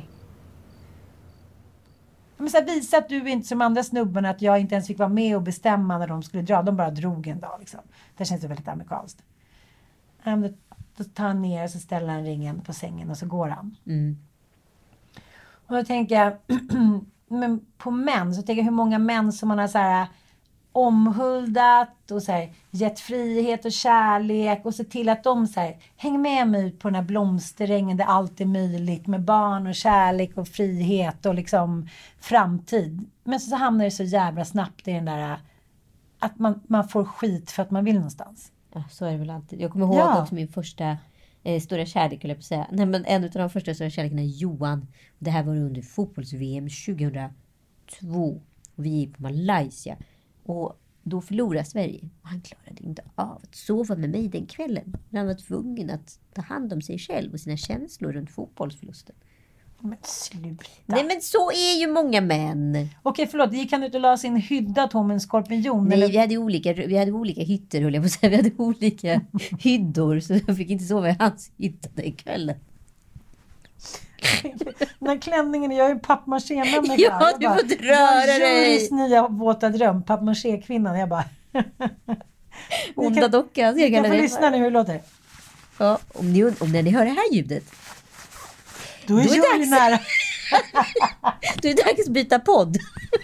[SPEAKER 5] Men så här, visa att du är inte som andra snubbarna, att jag inte ens fick vara med och bestämma när de skulle dra. De bara drog en dag liksom. Det känns ju väldigt amerikanskt. Um, då tar han ner och så ställer han ringen på sängen och så går han.
[SPEAKER 6] Mm.
[SPEAKER 5] Och då tänker jag, men på män, så tänker jag hur många män som man har så här omhuldat och så här, gett frihet och kärlek och se till att de så här, häng med mig ut på den här blomsterängen där allt är möjligt med barn och kärlek och frihet och liksom framtid. Men så, så hamnar det så jävla snabbt i den där att man, man får skit för att man vill någonstans.
[SPEAKER 6] Ja, så är det väl alltid. Jag kommer ihåg
[SPEAKER 5] Ja.
[SPEAKER 6] också min första eh, stora kärlek, eller på att säga. Nej, men en av de första stora kärlekarna är Johan. Det här var under fotbolls-V M tjugohundratvå. Och vi gick på Malaysia. Och då förlorar Sverige. Och han klarade inte av att sova med mig den kvällen. Han var tvungen att ta hand om sig själv och sina känslor runt fotbollsförlusten.
[SPEAKER 5] Men sluta.
[SPEAKER 6] Nej, men så är ju många män.
[SPEAKER 5] Okej, förlåt. Gick han ut och la sin hydda Tom en skorpion?
[SPEAKER 6] Nej,
[SPEAKER 5] eller?
[SPEAKER 6] vi hade olika, vi hade olika hytter, höll jag på att säga. Vi hade olika hyddor, så jag fick inte sova i hans hytta den kvällen.
[SPEAKER 5] Den här klänningen, jag är ju pappmaché-människa.
[SPEAKER 6] Ja, du får inte röra dig.
[SPEAKER 5] Juris nya våta dröm, pappmaché-kvinnan. Jag bara...
[SPEAKER 6] Onda
[SPEAKER 5] kan,
[SPEAKER 6] dockan.
[SPEAKER 5] Ni kan få lyssna nu hur det låter.
[SPEAKER 6] Ja, om ni, om när ni hör det här ljudet.
[SPEAKER 5] Då är,
[SPEAKER 6] Då är
[SPEAKER 5] Jury
[SPEAKER 6] dags.
[SPEAKER 5] nära.
[SPEAKER 6] Då är det dags att byta podd.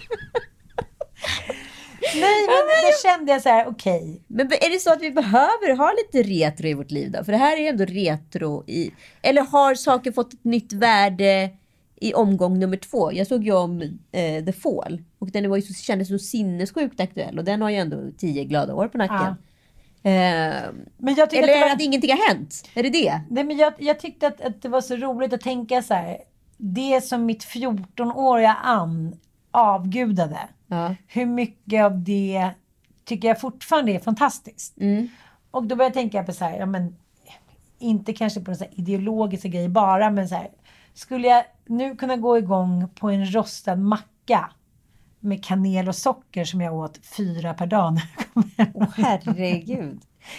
[SPEAKER 5] Nej, men då kände jag så här, okej. Okay.
[SPEAKER 6] Men är det så att vi behöver ha lite retro i vårt liv då? För det här är ändå retro i... Eller har saker fått ett nytt värde i omgång nummer två? Jag såg ju om eh, The Fall. Och den var ju så, kändes så sinnessjukt aktuell. Och den har ju ändå tio glada år på nacken.
[SPEAKER 5] Ja.
[SPEAKER 6] Eh,
[SPEAKER 5] men jag
[SPEAKER 6] eller
[SPEAKER 5] att, var...
[SPEAKER 6] att ingenting har hänt? Är det det?
[SPEAKER 5] Nej, men jag, jag tyckte att, att det var så roligt att tänka så här. Det som mitt fjorton-åriga Ann avgudade. Ja. Hur mycket av det tycker jag fortfarande är fantastiskt.
[SPEAKER 6] Mm.
[SPEAKER 5] Och då började jag tänka på så här, ja men inte kanske på en så här ideologiska grej bara, men så här, skulle jag nu kunna gå igång på en rostad macka med kanel och socker som jag åt fyra per dag.
[SPEAKER 6] Åh, herregud.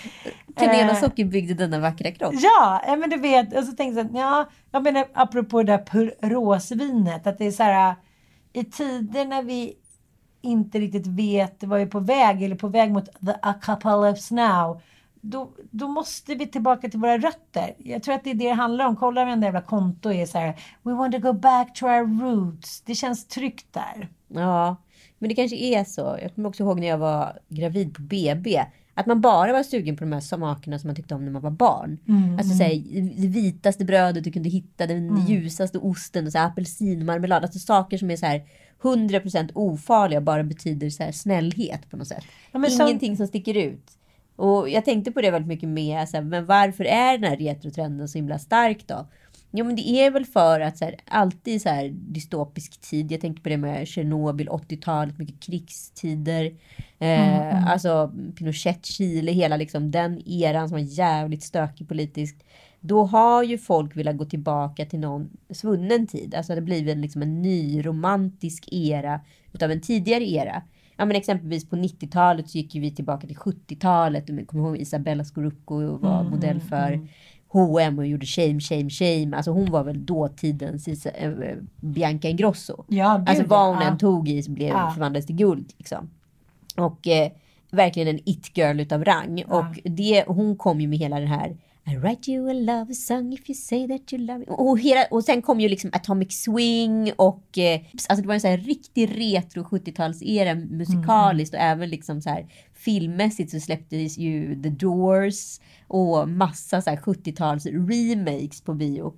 [SPEAKER 6] Kanel och socker byggde denna vackra kropp.
[SPEAKER 5] Ja, men du vet, och så tänkte jag, ja, jag menar apropå det där råsvinet, att det är så här, i tider när vi inte riktigt vet vad vi är på väg eller på väg mot the apocalypse now, då, då måste vi tillbaka till våra rötter. Jag tror att det är det det handlar om. Kolla med en jävla konto är så här, we want to go back to our roots. Det känns tryggt där.
[SPEAKER 6] Ja, men det kanske är så. Jag kommer också ihåg när jag var gravid på B B. Att man bara var sugen på de här smakerna som man tyckte om när man var barn. Mm, alltså mm. Såhär, det vitaste brödet du kunde hitta, den mm. ljusaste osten och så här, apelsinmarmelad. Alltså saker som är så här hundra procent ofarliga bara betyder så här snällhet på något sätt. Ja, ingenting som... som sticker ut. Och jag tänkte på det väldigt mycket med, så här, men varför är den här retrotrenden så himla stark då? Ja, men det är väl för att så här, alltid så här dystopisk tid. Jag tänkte på det med Tjernobyl, åttiotalet, mycket krigstider. Eh, mm, mm. Alltså Pinochet, Chile, hela liksom den eran som var jävligt stökig politiskt. Då har ju folk velat gå tillbaka till någon svunnen tid. Alltså det blir liksom en ny romantisk era utav en tidigare era. Ja, men exempelvis på nittiotalet så gick ju vi tillbaka till sjuttiotalet. Jag kommer ihåg Isabella Scorupco var mm, modell för mm. H och M och gjorde Shame, Shame, Shame. Alltså hon var väl dåtidens äh, Bianca Ingrosso.
[SPEAKER 5] Ja, gud,
[SPEAKER 6] alltså vad hon
[SPEAKER 5] ja.
[SPEAKER 6] än tog i så blev ja. förvandlades till guld liksom. Och eh, verkligen en it-girl utav rang. Ja. Och det, hon kom ju med hela den här I write you a love song if you say that you love me. Och, hela, och sen kom ju liksom Atomic Swing och eh, alltså det var en så här riktig retro sjuttiotalsera musikaliskt mm. och även liksom så här filmmässigt så släpptes ju The Doors och massa så här sjuttiotals remakes på bio.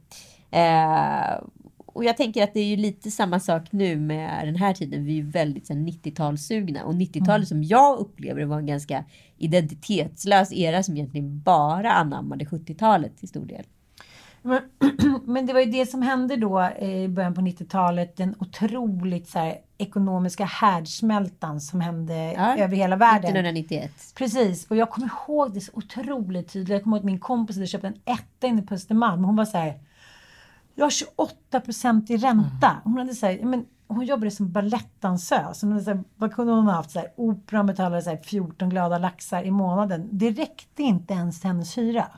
[SPEAKER 6] Eh, och jag tänker att det är ju lite samma sak nu med den här tiden. Vi är ju väldigt så här, nittiotalssugna. Och nittiotalet mm. som jag upplever det var en ganska identitetslös era som egentligen bara anammade sjuttiotalet till stor del.
[SPEAKER 5] Men, men det var ju det som hände då i början på nittiotalet. Den otroligt så här, ekonomiska härdsmältan som hände ja, över hela världen.
[SPEAKER 6] nittonhundranittioett.
[SPEAKER 5] Precis. Och jag kommer ihåg det så otroligt tydligt. Jag kommer ihåg att min kompis hade köpt en etta inne på Östermalm. Hon var så här... Jag har tjugoåtta procent i ränta. Mm. Hon hade så här, men hon jobbade som ballettdansös. Hon hade så här, vad kunde hon ha haft? Så här, operan betalade så här fjorton glada laxar i månaden. Det räckte inte ens till hennes hyra.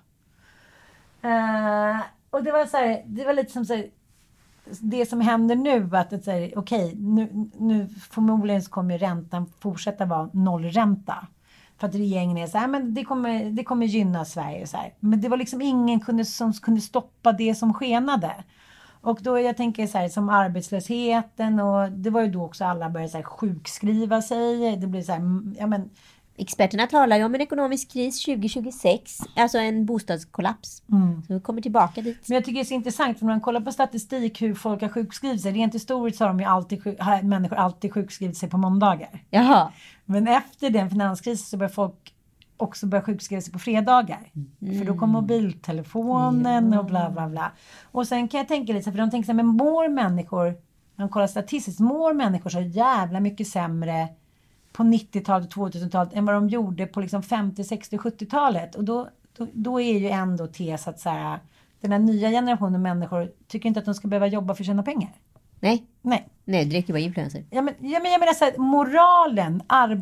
[SPEAKER 5] Uh, och det var så här, det var lite som så här, det som händer nu. Att det är okej, okay, nu, nu förmodligen så kommer räntan fortsätta vara nollränta. För att regeringen är så här, men det kommer, det kommer gynna Sverige. Så här. Men det var liksom ingen kunde, som kunde stoppa det som skenade. Och då jag tänker så här, som arbetslösheten. Och det var ju då också alla började så här, sjukskriva sig. Det blir så här, ja men...
[SPEAKER 6] Experterna talar ju om en ekonomisk kris tjugo tjugosex. Alltså en bostadskollaps. Mm. Så vi kommer tillbaka dit.
[SPEAKER 5] Men jag tycker det är så intressant. För när man kollar på statistik hur folk har sjukskrivit sig. Rent historiskt så har de ju alltid, har människor alltid sjukskrivit sig på måndagar.
[SPEAKER 6] Jaha.
[SPEAKER 5] Men efter den finanskrisen så börjar folk också börja sjukskriva sig på fredagar. Mm. För då kom mobiltelefonen ja. och bla bla bla. Och sen kan jag tänka lite, för de tänker så här, men mår människor, när man kollar statistiskt, mår människor så jävla mycket sämre på nittiotalet och tvåtusentalet än vad de gjorde på liksom femtio, sextio, sjuttiotalet. Och då, då, då är ju ändå tes att så här, den här nya generationen människor tycker inte att de ska behöva jobba för att tjäna pengar.
[SPEAKER 6] Nej.
[SPEAKER 5] Nej.
[SPEAKER 6] Nej, det räcker bara influencer.
[SPEAKER 5] Ja, men, ja, men jag menar så här, moralen,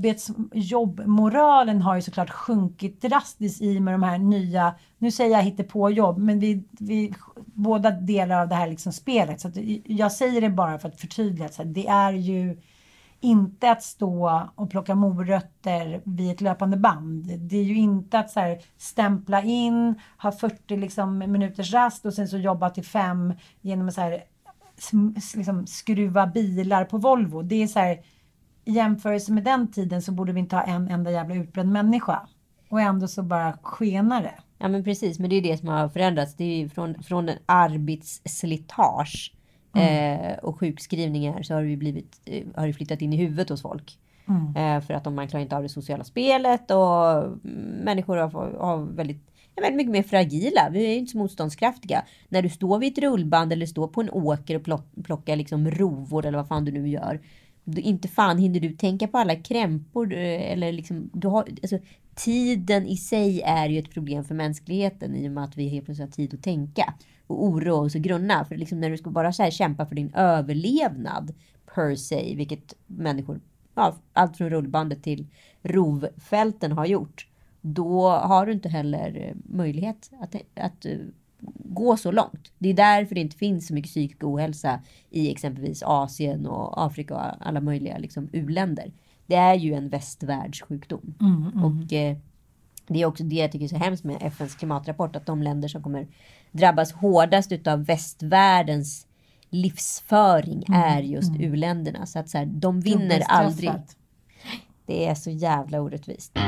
[SPEAKER 5] arbetsjobbmoralen har ju såklart sjunkit drastiskt i med de här nya, nu säger jag hittar på jobb, men vi, vi båda delar av det här liksom spelet. Så att jag säger det bara för att förtydliga. Så här, det är ju inte att stå och plocka morötter vid ett löpande band. Det är ju inte att så här, stämpla in, ha fyrtio liksom, minuters rast och sen så jobba till fem genom att så här, liksom skruva bilar på Volvo. Det är så här, i jämförelse med den tiden så borde vi inte ha en enda jävla utbränd människa. Och ändå så bara skenar det.
[SPEAKER 6] Ja, men precis, men det är det som har förändrats. Det är ju från, från en arbetsslitage mm. eh, och sjukskrivningar så har det ju blivit, eh, har det flyttat in i huvudet hos folk. Mm. Eh, för att de, man klarar inte av det sociala spelet och människor har, har väldigt är väldigt mycket mer fragila. Vi är inte så motståndskraftiga. När du står vid ett rullband eller står på en åker och plock, plockar liksom rovor eller vad fan du nu gör. Du, inte fan hinner du tänka på alla krämpor. Eller liksom, du har, alltså, tiden i sig är ju ett problem för mänskligheten i och med att vi helt plötsligt har tid att tänka. Och oroa oss och grunna. För liksom när du ska bara så här kämpa för din överlevnad per se. Vilket människor, ja, allt från rullbandet till rovfälten har gjort. Då har du inte heller möjlighet att, att gå så långt. Det är därför det inte finns så mycket psykisk ohälsa i exempelvis Asien och Afrika och alla möjliga liksom, u-länder. Det är ju en västvärldssjukdom. Mm, mm. Och eh, det är också det jag tycker är så hemskt med F N:s klimatrapport. Att de länder som kommer drabbas hårdast utav västvärldens livsföring mm, är just mm. u-länderna. Så att så här, de vinner aldrig. Det är så jävla orättvist.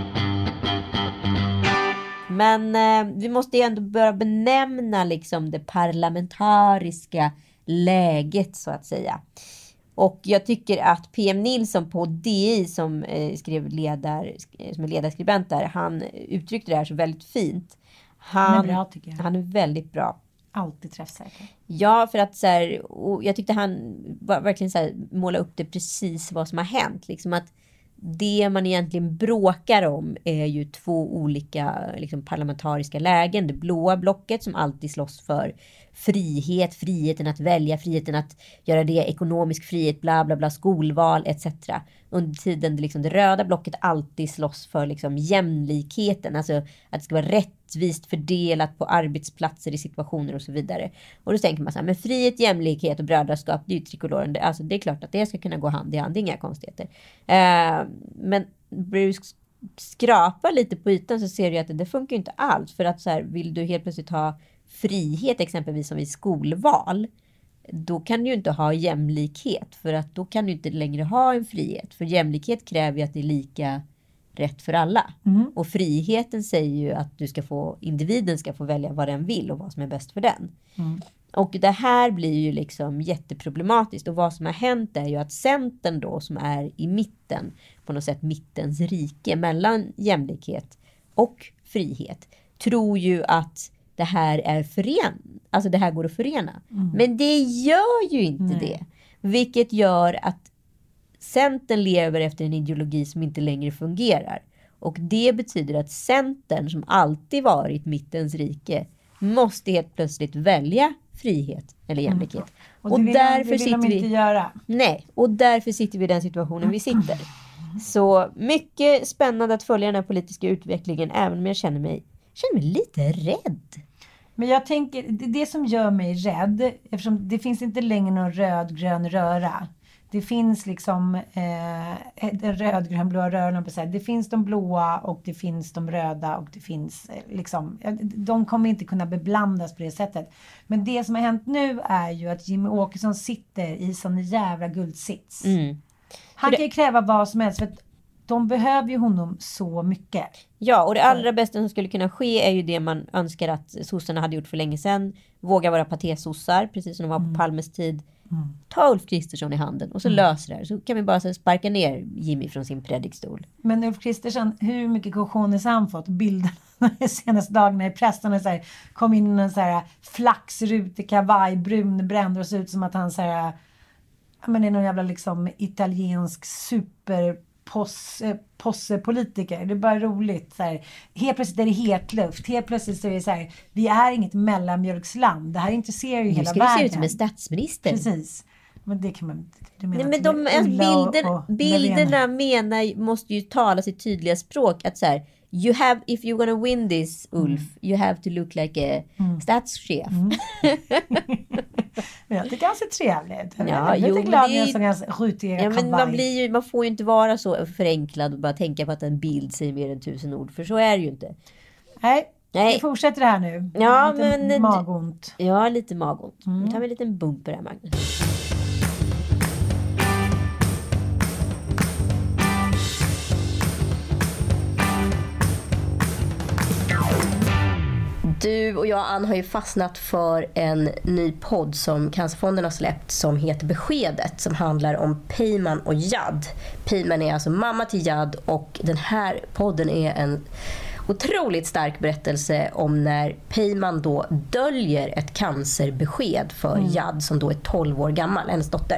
[SPEAKER 6] Men eh, vi måste ju ändå börja benämna liksom det parlamentariska läget så att säga. Och jag tycker att P M Nilsson på D I som eh, skrev ledar, som är ledarskribent där, han uttryckte det här så väldigt fint. Han,
[SPEAKER 5] han är bra tycker jag.
[SPEAKER 6] Han är väldigt bra.
[SPEAKER 5] Alltid träffsäker.
[SPEAKER 6] Ja, för att så här, och jag tyckte han var, verkligen så här, måla upp det precis vad som har hänt. Liksom att det man egentligen bråkar om är ju två olika liksom, parlamentariska lägen. Det blåa blocket som alltid slåss för frihet, friheten att välja, friheten att göra det, ekonomisk frihet, bla bla bla, skolval et cetera. Under tiden det, liksom, det röda blocket alltid slåss för liksom, jämlikheten, alltså att det ska vara rättvist fördelat på arbetsplatser i situationer och så vidare. Och då tänker man så här, men frihet, jämlikhet och brödraskap, det är ju trikoloren. Alltså det är klart att det ska kunna gå hand i hand, det är inga konstigheter. Uh, men Bruce skrapar lite på ytan så ser du att det, det funkar inte alls. För att så här, vill du helt plötsligt ha frihet exempelvis som i skolval, då kan du ju inte ha jämlikhet. För att då kan du inte längre ha en frihet. För jämlikhet kräver ju att det är lika rätt för alla. Mm. Och friheten säger ju att du ska få, individen ska få välja vad den vill och vad som är bäst för den. Mm. Och det här blir ju liksom jätteproblematiskt. Och vad som har hänt är ju att Centern då som är i mitten, på något sätt mittens rike mellan jämlikhet och frihet, tror ju att det här är fören, alltså det här går att förena. Mm. Men det gör ju inte Nej. det. Vilket gör att Centern lever efter en ideologi som inte längre fungerar. Och det betyder att Centern som alltid varit mittens rike måste helt plötsligt välja frihet eller jämlikhet. Mm.
[SPEAKER 5] Och, och vill därför de, vill sitter de inte vi göra.
[SPEAKER 6] Nej, och därför sitter vi i den situationen vi sitter. Så mycket spännande att följa den här politiska utvecklingen, även om jag känner mig känner mig lite rädd.
[SPEAKER 5] Men jag tänker, det, det som gör mig rädd, eftersom det finns inte längre någon röd-grön röra. Det finns liksom eh, den röd-grön-blåa röran. Det finns de blåa och det finns de röda och det finns eh, liksom, de kommer inte kunna beblandas på det sättet. Men det som har hänt nu är ju att Jimmie Åkesson sitter i sån jävla guldsits. Mm. Han kan ju kräva vad som helst för att de behöver ju honom så mycket.
[SPEAKER 6] Ja, och det allra bästa som skulle kunna ske är ju det man önskar att sossarna hade gjort för länge sedan. Våga vara patésossar, precis som de var på mm. Palmes tid. Mm. Ta Ulf Kristersson i handen och så mm. löser det. Så kan vi bara så sparka ner Jimmy från sin predikstol.
[SPEAKER 5] Men Ulf Kristersson, hur mycket korruption har han fått? Bilderna de senaste dagarna i pressen så här, kom in en så här flaxrutig kavaj, brunbränd och så ut som att han så här, men det är någon jävla liksom italiensk super posse, possepolitiker. Det är bara roligt. Så här. Helt plötsligt är det hetluft. Helt plötsligt så är det så här, vi är inget mellanmjölksland. Det här intresserar ju
[SPEAKER 6] nu
[SPEAKER 5] hela
[SPEAKER 6] ska
[SPEAKER 5] världen.
[SPEAKER 6] det se ut som en statsminister.
[SPEAKER 5] Precis. Men det kan man...
[SPEAKER 6] Nej, men de, alltså, bilder, och, och bilderna menar, måste ju tala sitt tydliga språk. Att så här, you have, if you're gonna win this, Ulf, mm. you have to look like a mm. statschef. Mm.
[SPEAKER 5] Ja, det är ganska trevligt.
[SPEAKER 6] Ja,
[SPEAKER 5] jag är
[SPEAKER 6] jo,
[SPEAKER 5] lite glad
[SPEAKER 6] det är,
[SPEAKER 5] med en sån skjutiga
[SPEAKER 6] ja, men man, blir ju, man får ju inte vara så förenklad och bara tänka på att en bild säger mer än tusen ord. För så är det ju inte.
[SPEAKER 5] Nej,
[SPEAKER 6] Nej.
[SPEAKER 5] vi fortsätter det här nu.
[SPEAKER 6] Ja,
[SPEAKER 5] lite
[SPEAKER 6] men,
[SPEAKER 5] magont.
[SPEAKER 6] Ja, lite magont.
[SPEAKER 5] Mm.
[SPEAKER 6] Nu tar vi en liten bumper här, Magnus. Du och jag, Ann, har ju fastnat för en ny podd som Cancerfonden har släppt som heter Beskedet, som handlar om Peyman och Jad. Peyman är alltså mamma till Jad, och den här podden är en otroligt stark berättelse om när Peyman då döljer ett cancerbesked för mm. Jad, som då är tolv år gammal, hennes dotter.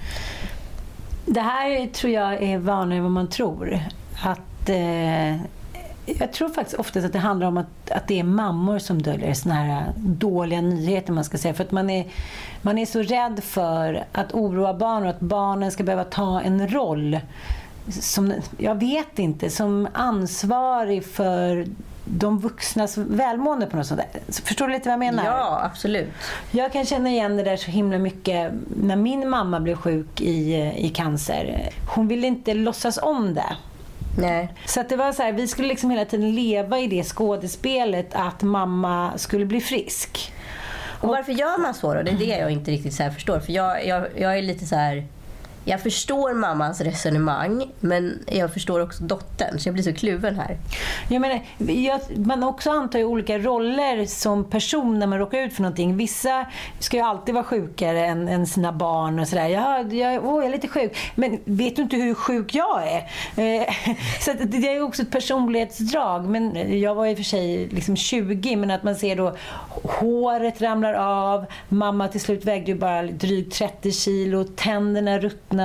[SPEAKER 5] Det här tror jag är vanligare än vad man tror. Att... Eh... Jag tror faktiskt ofta att det handlar om att, att det är mammor som döljer såna här dåliga nyheter, man ska säga. För att man är, man är så rädd för att oroa barn och att barnen ska behöva ta en roll som, jag vet inte, som ansvarig för de vuxnas välmående på något sånt där. Förstår du lite vad jag menar?
[SPEAKER 6] Ja, absolut.
[SPEAKER 5] Jag kan känna igen det där så himla mycket när min mamma blev sjuk i, i cancer. Hon ville inte låtsas om det.
[SPEAKER 6] Nej.
[SPEAKER 5] Så att det var så här, vi skulle liksom hela tiden leva i det skådespelet att mamma skulle bli frisk.
[SPEAKER 6] Och varför gör man så då? Det är det jag inte riktigt så här förstår. För jag, jag, jag är lite så här... Jag förstår mammans resonemang, men jag förstår också dottern, så jag blir så kluven här. Jag menar,
[SPEAKER 5] jag, man också antar ju olika roller som person när man råkar ut för någonting. Vissa ska ju alltid vara sjukare än, än sina barn och sådär. Jag, jag, åh, jag är lite sjuk. Men vet du inte hur sjuk jag är? Eh, så att det är också ett personlighetsdrag. Men jag var i och för sig liksom tjugo, men att man ser då håret ramlar av. Mamma till slut vägde ju bara drygt trettio kilo. Tänderna ruttnade.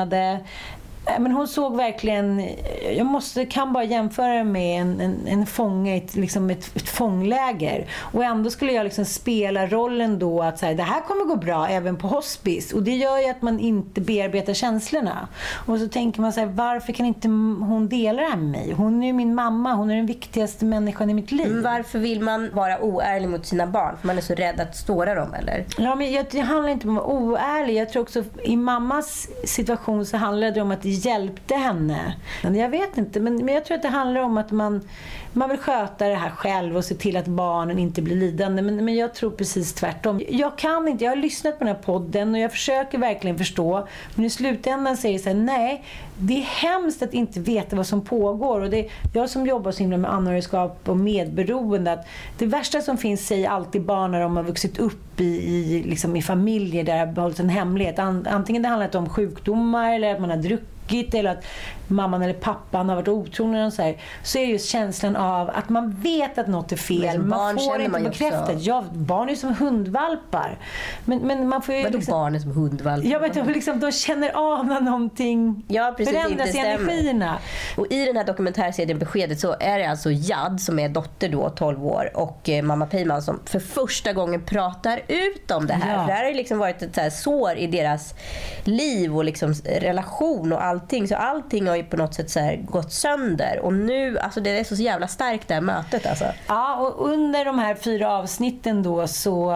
[SPEAKER 5] Men hon såg verkligen, jag måste, kan bara jämföra med en, en, en fånge, ett, liksom ett, ett fångläger. Och ändå skulle jag liksom spela rollen då att så här, det här kommer gå bra även på hospice. Och det gör ju att man inte bearbetar känslorna. Och så tänker man så här, varför kan inte hon dela det här med mig? Hon är ju min mamma, hon är den viktigaste människan i mitt liv.
[SPEAKER 6] Men varför vill man vara oärlig mot sina barn? För man är så rädd att ståra dem, eller?
[SPEAKER 5] Ja, men jag, det handlar inte om att vara oärlig. Jag tror också i mammas situation så handlar det om att det hjälpte henne. Jag vet inte, men, men jag tror att det handlar om att man, man vill sköta det här själv och se till att barnen inte blir lidande. Men, men jag tror precis tvärtom. Jag kan inte, jag har lyssnat på den här podden och jag försöker verkligen förstå. Men i slutändan säger jag så här, nej, det är hemskt att inte veta vad som pågår. Och det, jag som jobbar så himla med anhörigskap och medberoende, att det värsta som finns säger alltid barn när de har vuxit upp i, i, liksom i familjer där det har behållits en hemlighet. Antingen det handlar om sjukdomar eller att man har druckit eller att mamman eller pappan har varit otrogen och så här, så är det just känslan av att man vet att något är fel. Man får inte bekräftat. Ja, barn är som hundvalpar. Men, men man får ju...
[SPEAKER 6] Vadå liksom, barn är som hundvalpar?
[SPEAKER 5] Jag vet inte, liksom, de känner av när någonting
[SPEAKER 6] ja, precis,
[SPEAKER 5] förändras i energierna.
[SPEAKER 6] Och i den här dokumentärserien Beskedet så är det alltså Jad som är dotter då, tolv år, och eh, mamma Peyman som för första gången pratar ut om det här. Ja. För det här har liksom varit ett så här sår i deras liv och liksom relation och allting. Så allting har ju på något sätt så här gått sönder. Och nu, alltså det är så jävla starkt det här mötet alltså.
[SPEAKER 5] Ja, och under de här fyra avsnitten då så...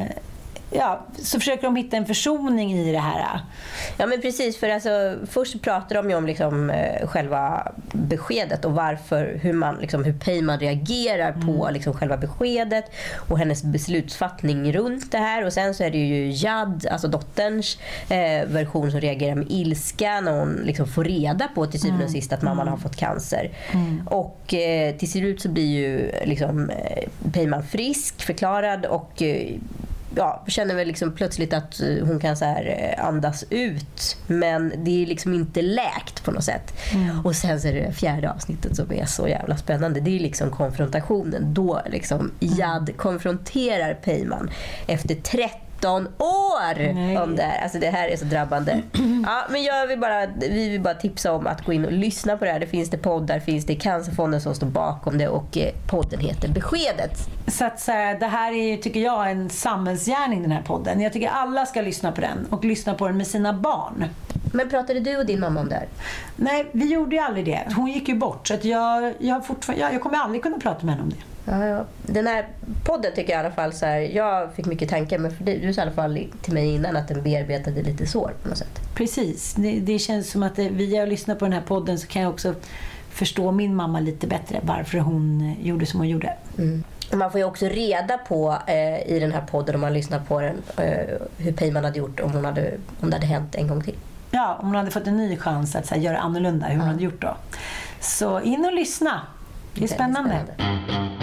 [SPEAKER 5] Ja, så försöker de hitta en försoning i det här.
[SPEAKER 6] Ja, men precis, för alltså, först pratar de ju om liksom, eh, själva beskedet och varför, hur man liksom, hur Peyman reagerar mm. på liksom, själva beskedet och hennes beslutsfattning runt det här. Och sen så är det ju Jad, alltså dotterns eh, version, som reagerar med ilska när hon liksom får reda på till syvende och sist att mamman mm. har fått cancer. Mm. Och eh, till slut så blir ju liksom, eh, Peyman frisk, förklarad, och eh, ja, känner väl liksom plötsligt att hon kan så här andas ut, men det är liksom inte läkt på något sätt. Mm. Och sen så är det fjärde avsnittet som är så jävla spännande. Det är liksom konfrontationen. Då liksom Jad konfronterar Peyman efter trettio nitton år Nej. om det här. Alltså det här är så drabbande. Ja, men jag vill bara, vi vill bara tipsa om att gå in och lyssna på det här. Det finns det poddar, finns det Cancerfonden som står bakom det och podden heter Beskedet.
[SPEAKER 5] Så att så här, det här är, tycker jag, en samhällsgärning, den här podden. Jag tycker alla ska lyssna på den och lyssna på den med sina barn.
[SPEAKER 6] Men pratade du och din mamma om det här?
[SPEAKER 5] Nej, vi gjorde ju aldrig det. Hon gick ju bort, så att jag, jag, fortfarande, jag, jag kommer aldrig kunna prata med henne om det.
[SPEAKER 6] Ja, ja. Den här podden tycker jag i alla fall så här, jag fick mycket tankar, men för dig, du sa i alla fall till mig innan att den bearbetade lite sår på något sätt.
[SPEAKER 5] Precis, det, det känns som att det, via att lyssna på den här podden så kan jag också förstå min mamma lite bättre, varför hon gjorde som hon gjorde.
[SPEAKER 6] Mm. Man får ju också reda på eh, i den här podden, om man lyssnar på den, eh, hur Peyman hade gjort om, hon hade, om det hade hänt en gång till.
[SPEAKER 5] Ja, om hon hade fått en ny chans att så här, göra annorlunda, hur hon ja. hade gjort då. Så in och lyssna. Det är spännande.
[SPEAKER 6] Det är spännande.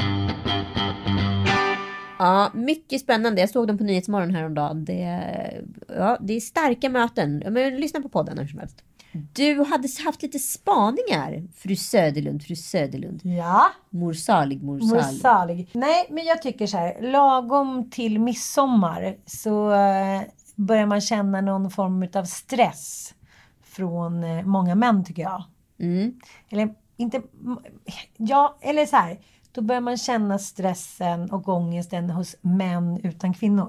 [SPEAKER 6] Ja, mycket spännande. Jag såg dem på Nyhetsmorgon häromdagen. Det, ja, det är starka möten. Men lyssna på podden hur som helst. Du hade haft lite spaningar, fru Söderlund, fru Söderlund.
[SPEAKER 5] Ja.
[SPEAKER 6] Morsalig, morsalig.
[SPEAKER 5] Morsalig. Nej, men jag tycker så här, lagom till midsommar så uh, börjar man känna någon form av stress från uh, många män, tycker jag.
[SPEAKER 6] Mm.
[SPEAKER 5] Eller inte, ja, eller så här, då börjar man känna stressen och ångesten hos män utan kvinnor.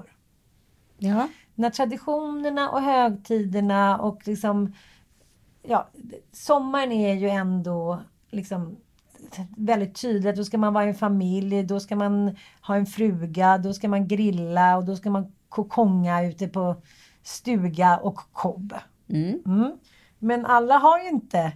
[SPEAKER 6] Ja.
[SPEAKER 5] När traditionerna och högtiderna och liksom, ja, sommaren är ju ändå liksom väldigt tydligt. Då ska man vara i en familj, då ska man ha en fruga, då ska man grilla och då ska man kokonga ute på stuga och kobb.
[SPEAKER 6] Mm.
[SPEAKER 5] Mm. Men alla har ju inte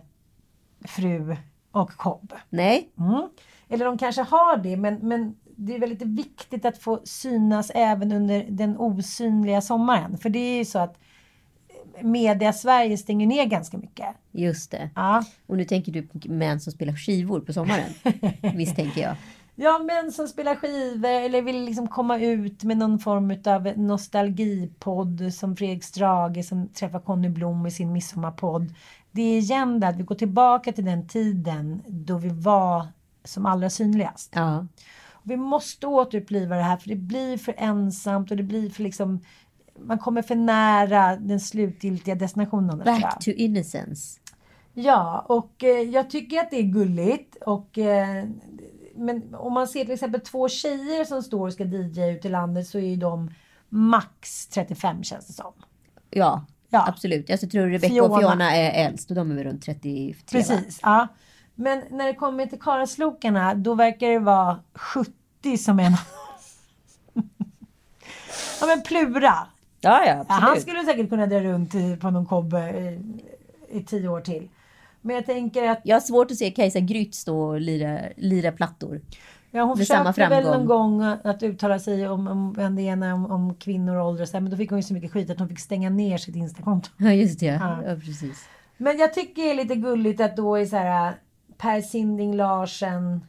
[SPEAKER 5] fru och kobb.
[SPEAKER 6] Nej.
[SPEAKER 5] Mm. Eller de kanske har det, men, men det är väldigt viktigt att få synas även under den osynliga sommaren. För det är ju så att media Sverige stänger ner ganska mycket.
[SPEAKER 6] Just det.
[SPEAKER 5] Ja.
[SPEAKER 6] Och nu tänker du på män som spelar skivor på sommaren, misstänker jag.
[SPEAKER 5] Ja, män som spelar skivor eller vill liksom komma ut med någon form av nostalgipodd, som Fredrik Strage som träffar Conny Blom i sin midsommarpodd. Det är igen där att vi går tillbaka till den tiden då vi var som allra synligast.
[SPEAKER 6] Ja.
[SPEAKER 5] Och vi måste återuppliva det här, för det blir för ensamt och det blir för liksom, man kommer för nära den slutgiltiga destinationen.
[SPEAKER 6] Back to innocence.
[SPEAKER 5] Ja, och eh, jag tycker att det är gulligt och eh, men om man ser till exempel två tjejer som står och ska D J ut i landet, så är ju de max trettiofem, känns det som.
[SPEAKER 6] Ja, ja. Absolut. Jag tror Rebecca Fiona. och Fiona är äldst och de är väl runt trettiotre.
[SPEAKER 5] Precis, va? Ja. Men när det kommer till karaslokarna, då verkar det vara sjuttio som en. Ja, men Plura.
[SPEAKER 6] Ja, ja, absolut.
[SPEAKER 5] Ja, han skulle säkert kunna dra runt på någon kobbe i, i tio år till. Men jag tänker att...
[SPEAKER 6] Jag har svårt att se Kajsa Grytt stå och lira, lira plattor.
[SPEAKER 5] Ja, hon försökte väl någon gång att uttala sig om, om, om, om, om kvinnor och ålder och så här, men då fick hon ju så mycket skit att hon fick stänga ner sitt Instakonto.
[SPEAKER 6] Ja, just det. Ja. Ja, precis.
[SPEAKER 5] Men jag tycker det är lite gulligt att då är så här Per Sinding Larsen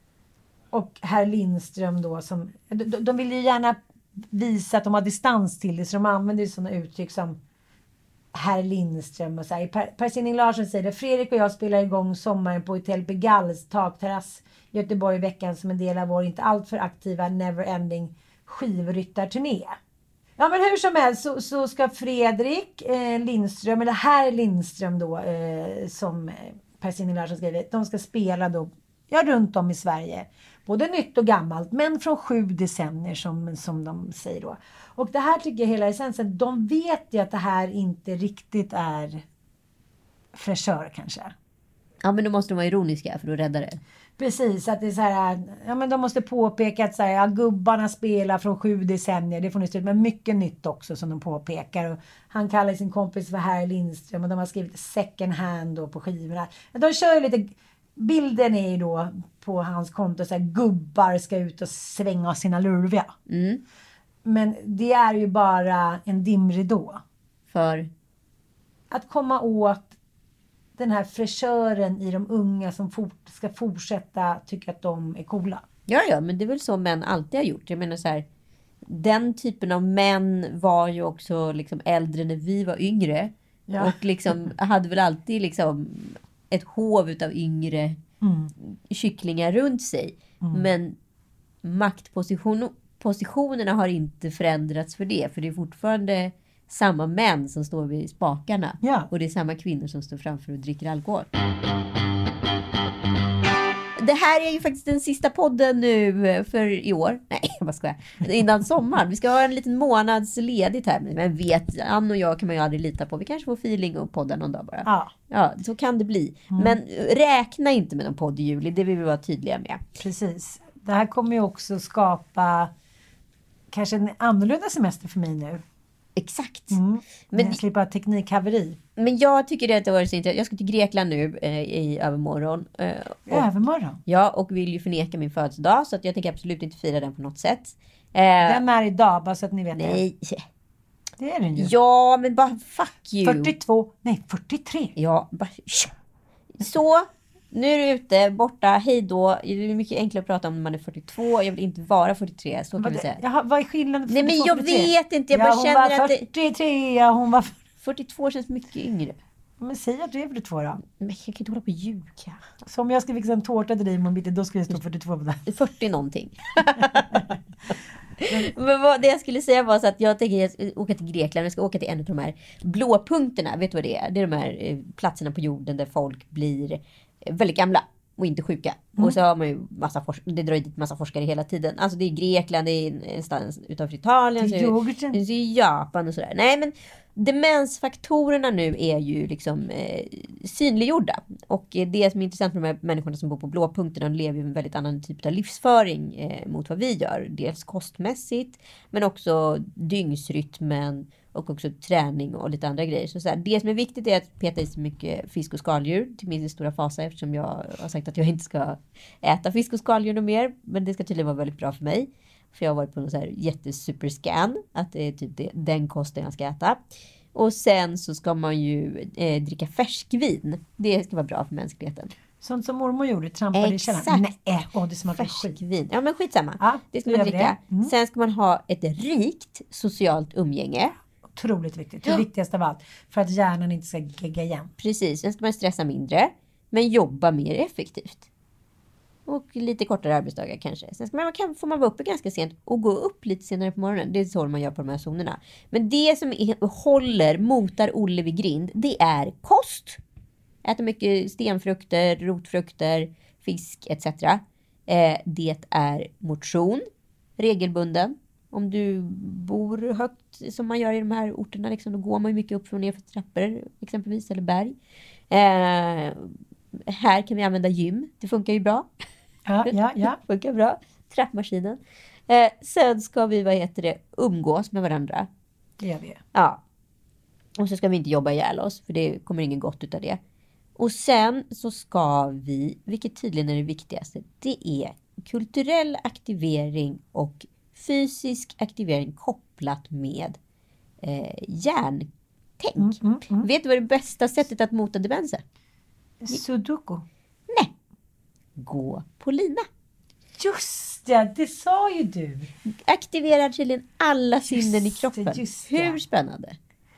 [SPEAKER 5] och herr Lindström då som... De, de vill ju gärna visa att de har distans till det, så de använder ju sådana uttryck som herr Lindström och så här. Per, per Sinding Larsen säger det: Fredrik och jag spelar igång sommaren på Hotel Begalls takterrass i Göteborg i veckan som en del av vår inte alltför aktiva Neverending skivryttarturné. Ja, men hur som helst så, så ska Fredrik eh, Lindström, eller herr Lindström då, eh, som Per Sinding Larsen skriver, de ska spela då, ja, runt om i Sverige. Både nytt och gammalt, men från sju decennier som, som de säger då. Och det här tycker jag hela essensen, de vet ju att det här inte riktigt är fräschör kanske.
[SPEAKER 6] Ja, men då måste de vara ironiska för att rädda det.
[SPEAKER 5] Precis, att det är så här, ja, men de måste påpeka att så här, ja, gubbarna spelar från sju decennier, det får ni stöd, men mycket nytt också som de påpekar. Och han kallar sin kompis för herr Lindström och de har skrivit second hand då på skivorna. De kör ju lite, bilden är ju då på hans konto så här, gubbar ska ut och svänga sina lurviga.
[SPEAKER 6] Mm.
[SPEAKER 5] Men det är ju bara en dimridå.
[SPEAKER 6] För?
[SPEAKER 5] Att komma åt den här fräschören i de unga som fort, ska fortsätta tycka att de är coola.
[SPEAKER 6] Ja, ja, men det är väl så män alltid har gjort. Jag menar så här, den typen av män var ju också liksom äldre när vi var yngre. Ja. Och liksom hade väl alltid liksom ett hov utav yngre mm. kycklingar runt sig. Mm. Men maktposition, positionerna har inte förändrats för det. För det är fortfarande samma män som står vid spakarna.
[SPEAKER 5] Ja.
[SPEAKER 6] Och det är samma kvinnor som står framför och dricker alkohol. Det här är ju faktiskt den sista podden nu för i år. Nej, vad ska jag? Innan sommaren. Vi ska ha en liten månads ledigt här. Men vet, Ann och jag kan man ju aldrig lita på. Vi kanske får feeling och podda någon dag bara.
[SPEAKER 5] Ja.
[SPEAKER 6] Ja, så kan det bli. Mm. Men räkna inte med någon podd i juli. Det vill vi vara tydliga med.
[SPEAKER 5] Precis. Det här kommer ju också skapa kanske en annorlunda semester för mig nu.
[SPEAKER 6] Exakt.
[SPEAKER 5] Mm.
[SPEAKER 6] Men
[SPEAKER 5] jag slipper teknikhaveri.
[SPEAKER 6] Men jag tycker det att det var så intressant. Jag ska till Grekland nu eh, i övermorgon. Eh, och,
[SPEAKER 5] övermorgon?
[SPEAKER 6] Ja, och vill ju förneka min födelsedag. Så att jag tänker absolut inte fira den på något sätt.
[SPEAKER 5] Eh, den är idag, bara så att ni vet.
[SPEAKER 6] Nej.
[SPEAKER 5] Det. Det är den ju.
[SPEAKER 6] Ja, men bara fuck you.
[SPEAKER 5] fyrtiotvå, nej fyrtiotre.
[SPEAKER 6] Ja, bara... Så... Nu är du ute, borta, hej då. Det är mycket enklare att prata om när man är fyrtiotvå. Jag vill inte vara fyrtiotre, så kan
[SPEAKER 5] vad,
[SPEAKER 6] vi säga.
[SPEAKER 5] Jaha, vad är skillnaden?
[SPEAKER 6] Nej, men jag
[SPEAKER 5] fyrtiotre?
[SPEAKER 6] vet inte. Jag bara
[SPEAKER 5] ja,
[SPEAKER 6] känner
[SPEAKER 5] var
[SPEAKER 6] att det...
[SPEAKER 5] fyrtiotre, ja, hon var...
[SPEAKER 6] fyrtiotvå känns mycket yngre.
[SPEAKER 5] Men säg att du är fyrtiotvå då.
[SPEAKER 6] Men jag kan inte hålla på och ljuga.
[SPEAKER 5] Så om jag ska fixa en tårta till dig imorgon bitti, då ska det stå fyrtiotvå på det.
[SPEAKER 6] fyrtio någonting. Men vad, det jag skulle säga var så att jag tänker åka till Grekland. Jag ska åka till en av de här blåpunkterna. Vet du vad det är? Det är de här platserna på jorden där folk blir väldigt gamla och inte sjuka. Mm. Och så har man ju massa forskare, det drar dit massa forskare hela tiden. Alltså det är Grekland, det är någonstans utanför Italien,
[SPEAKER 5] det är yoghurten.
[SPEAKER 6] Det är Japan och sådär. Nej, men demensfaktorerna nu är ju liksom eh, synliggjorda. Och det som är intressant med de här människorna som bor på blåpunkterna, de lever ju en väldigt annan typ av livsföring eh, mot vad vi gör. Dels kostmässigt, men också dygnsrytmen och också träning och lite andra grejer. Så, så här, det som är viktigt är att peta i så mycket fisk och skaldjur till min stora fasa, eftersom jag har sagt att jag inte ska äta fisk och skaldjur och mer. Men det ska tydligen vara väldigt bra för mig. För jag har varit på en så här jättesuperscan. Att det är typ det, den kosten jag ska äta. Och sen så ska man ju eh, dricka färskvin. Det ska vara bra för mänskligheten.
[SPEAKER 5] Sånt som mormor gjorde, trampade i källaren. Nej, åh, det smakar
[SPEAKER 6] färskvin. Ja, men skitsamma.
[SPEAKER 5] Ja,
[SPEAKER 6] det ska man dricka. Mm. Sen ska man ha ett rikt socialt umgänge.
[SPEAKER 5] Otroligt viktigt. Det är viktigast av allt. För att hjärnan inte ska gegga igen.
[SPEAKER 6] Precis. Sen ska man stressa mindre. Men jobba mer effektivt. Och lite kortare arbetsdagar kanske. Sen ska man, kan, får man vara uppe ganska sent och gå upp lite senare på morgonen. Det är så man gör på de här zonerna. Men det som är, håller, motar Olle vid grind, det är kost. Äta mycket stenfrukter, rotfrukter, fisk et cetera. Eh, det är motion. Regelbunden. Om du bor högt som man gör i de här orterna, liksom, då går man ju mycket upp och ner för trappor exempelvis, eller berg. Eh, här kan vi använda gym. Det funkar ju bra.
[SPEAKER 5] Ja, ja, ja.
[SPEAKER 6] Det funkar bra. Trappmaskinen. Eh, sen ska vi, vad heter det, umgås med varandra.
[SPEAKER 5] Det gör vi.
[SPEAKER 6] Ja. Och så ska vi inte jobba ihjäl oss, för det kommer ingen gott utav det. Och sen så ska vi, vilket tydligen är det viktigaste, det är kulturell aktivering och fysisk aktivering kopplat med eh, hjärntänk. Mm, mm, mm. Vet du vad det bästa sättet att mota demens är?
[SPEAKER 5] Sudoku.
[SPEAKER 6] Nej. Gå på lina.
[SPEAKER 5] Just det, det sa ju du.
[SPEAKER 6] Aktiverar tydligen alla sinnen i kroppen.
[SPEAKER 5] Just
[SPEAKER 6] Hur spännande?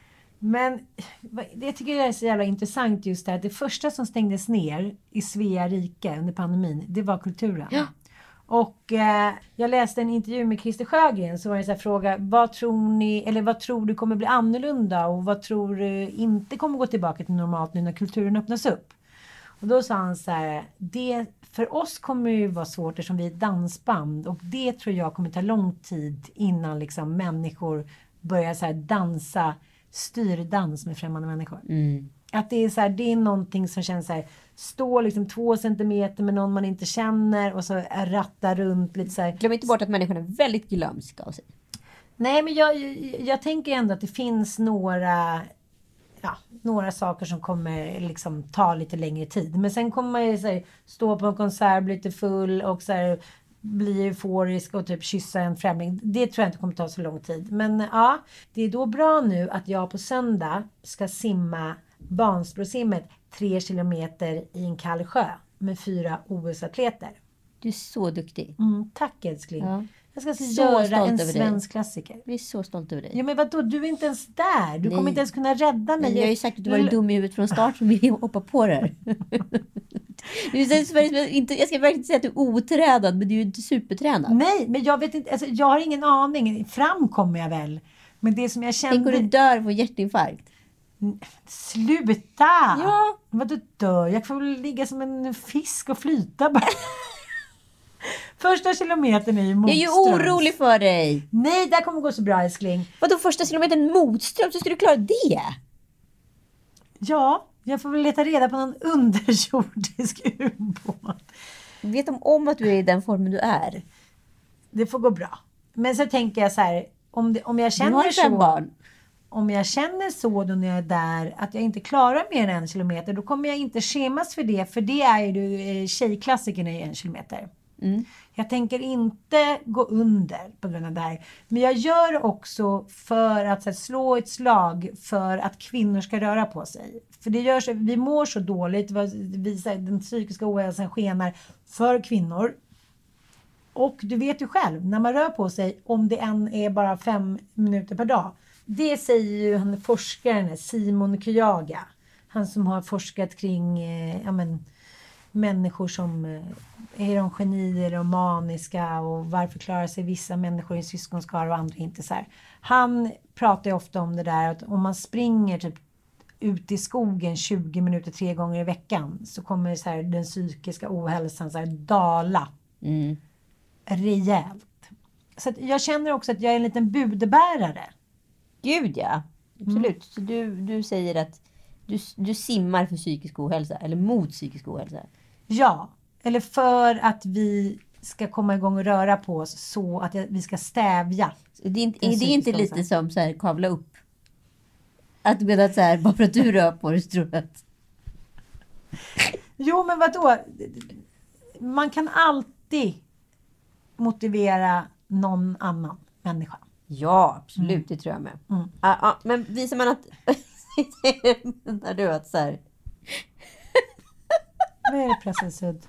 [SPEAKER 5] Men jag tycker det är så jävla intressant just det här. Det första som stängdes ner i Svea rike under pandemin, det var kulturen.
[SPEAKER 6] Ja.
[SPEAKER 5] Och eh, jag läste en intervju med Christer Sjögren, så var det en sån här fråga, vad tror ni, eller vad tror du kommer bli annorlunda och vad tror du inte kommer gå tillbaka till normalt nu när kulturen öppnas upp? Och då sa han så här, det för oss kommer ju vara svårt eftersom vi är ett dansband, och det tror jag kommer ta lång tid innan liksom människor börjar så här dansa styrdans med främmande människor.
[SPEAKER 6] Mm.
[SPEAKER 5] Att det är så här, det är någonting som känns så här, stå liksom två centimeter med någon man inte känner och så ratta runt lite så här.
[SPEAKER 6] Glöm inte bort att människan är väldigt glömska av sig.
[SPEAKER 5] Nej, men jag, jag, jag tänker ändå att det finns några, ja, några saker som kommer liksom ta lite längre tid. Men sen kommer man ju så här, stå på en konsert, bli lite full och så här, bli euforisk och typ kyssa en främling. Det tror jag inte kommer ta så lång tid. Men ja, det är då bra nu att jag på söndag ska simma Vansbrosimmet tre kilometer i en kall sjö med fyra O S-atleter.
[SPEAKER 6] Du är så duktig.
[SPEAKER 5] Mm, tack älskling.
[SPEAKER 6] Ja.
[SPEAKER 5] Jag ska
[SPEAKER 6] Så
[SPEAKER 5] göra en
[SPEAKER 6] över
[SPEAKER 5] svensk
[SPEAKER 6] dig.
[SPEAKER 5] klassiker.
[SPEAKER 6] Vi är så stolta över dig.
[SPEAKER 5] Ja, men vadå? Du är inte ens där. Du
[SPEAKER 6] Nej.
[SPEAKER 5] kommer inte ens kunna rädda mig.
[SPEAKER 6] Men jag har ju sagt att du var dum i huvudet från start som vill hoppa på det här. Du är inte, jag ska verkligen säga att du är otränad, men du är ju inte supertränad.
[SPEAKER 5] Nej, men jag vet inte, alltså, jag har ingen aning. Fram kommer jag väl. Men det som jag kände...
[SPEAKER 6] Tänk om du dör på hjärtinfarkt.
[SPEAKER 5] Sluta!
[SPEAKER 6] Ja.
[SPEAKER 5] Vadå dör? Jag får väl ligga som en fisk och flyta bara. Första kilometern är ju motströms.
[SPEAKER 6] Jag är ju orolig för dig.
[SPEAKER 5] Nej, det kommer gå så bra, älskling.
[SPEAKER 6] Vadå första kilometern motströms? Så ska du klara det?
[SPEAKER 5] Ja, jag får väl leta reda på någon underjordisk ubåt.
[SPEAKER 6] Vet de om att du är i den formen du är?
[SPEAKER 5] Det får gå bra. Men så tänker jag så här, om, det, om jag känner
[SPEAKER 6] du har
[SPEAKER 5] så...
[SPEAKER 6] fem barn.
[SPEAKER 5] Om jag känner så då när jag är där att jag inte klarar mer än en kilometer, då kommer jag inte skämmas för det. För det är ju tjejklassiken i en kilometer.
[SPEAKER 6] Mm.
[SPEAKER 5] Jag tänker inte gå under på grund av det här. Men jag gör också för att så här, slå ett slag för att kvinnor ska röra på sig. För det gör så, vi mår så dåligt. Vi, den psykiska ohälsan skenar för kvinnor. Och du vet ju själv, när man rör på sig, om det än är bara fem minuter per dag. Det säger ju han forskaren Simon Kyaga. Han som har forskat kring eh, ja, men, människor som eh, är de genier och maniska och varför klarar sig vissa människor i syskonskara och andra inte så här. Han pratar ju ofta om det där att om man springer typ ut i skogen tjugo minuter tre gånger i veckan så kommer så här, den psykiska ohälsan så här, dala
[SPEAKER 6] mm.
[SPEAKER 5] rejält. Så att jag känner också att jag är en liten budbärare.
[SPEAKER 6] Gud ja, absolut. Mm. Så du, du säger att du, du simmar för psykisk ohälsa eller mot psykisk ohälsa?
[SPEAKER 5] Ja, eller för att vi ska komma igång och röra på oss så att vi ska stävja.
[SPEAKER 6] Det är inte, är det inte lite som så här, kavla upp? Att du menar att så här, bara för att du rör på dig så tror jag att...
[SPEAKER 5] Jo, men vadå? Man kan alltid motivera någon annan människa.
[SPEAKER 6] Ja, absolut. Mm. Det tror jag med.
[SPEAKER 5] Mm.
[SPEAKER 6] Ah, ah, men visar man att... Menar du att så här...
[SPEAKER 5] Vad är det, pressasudd?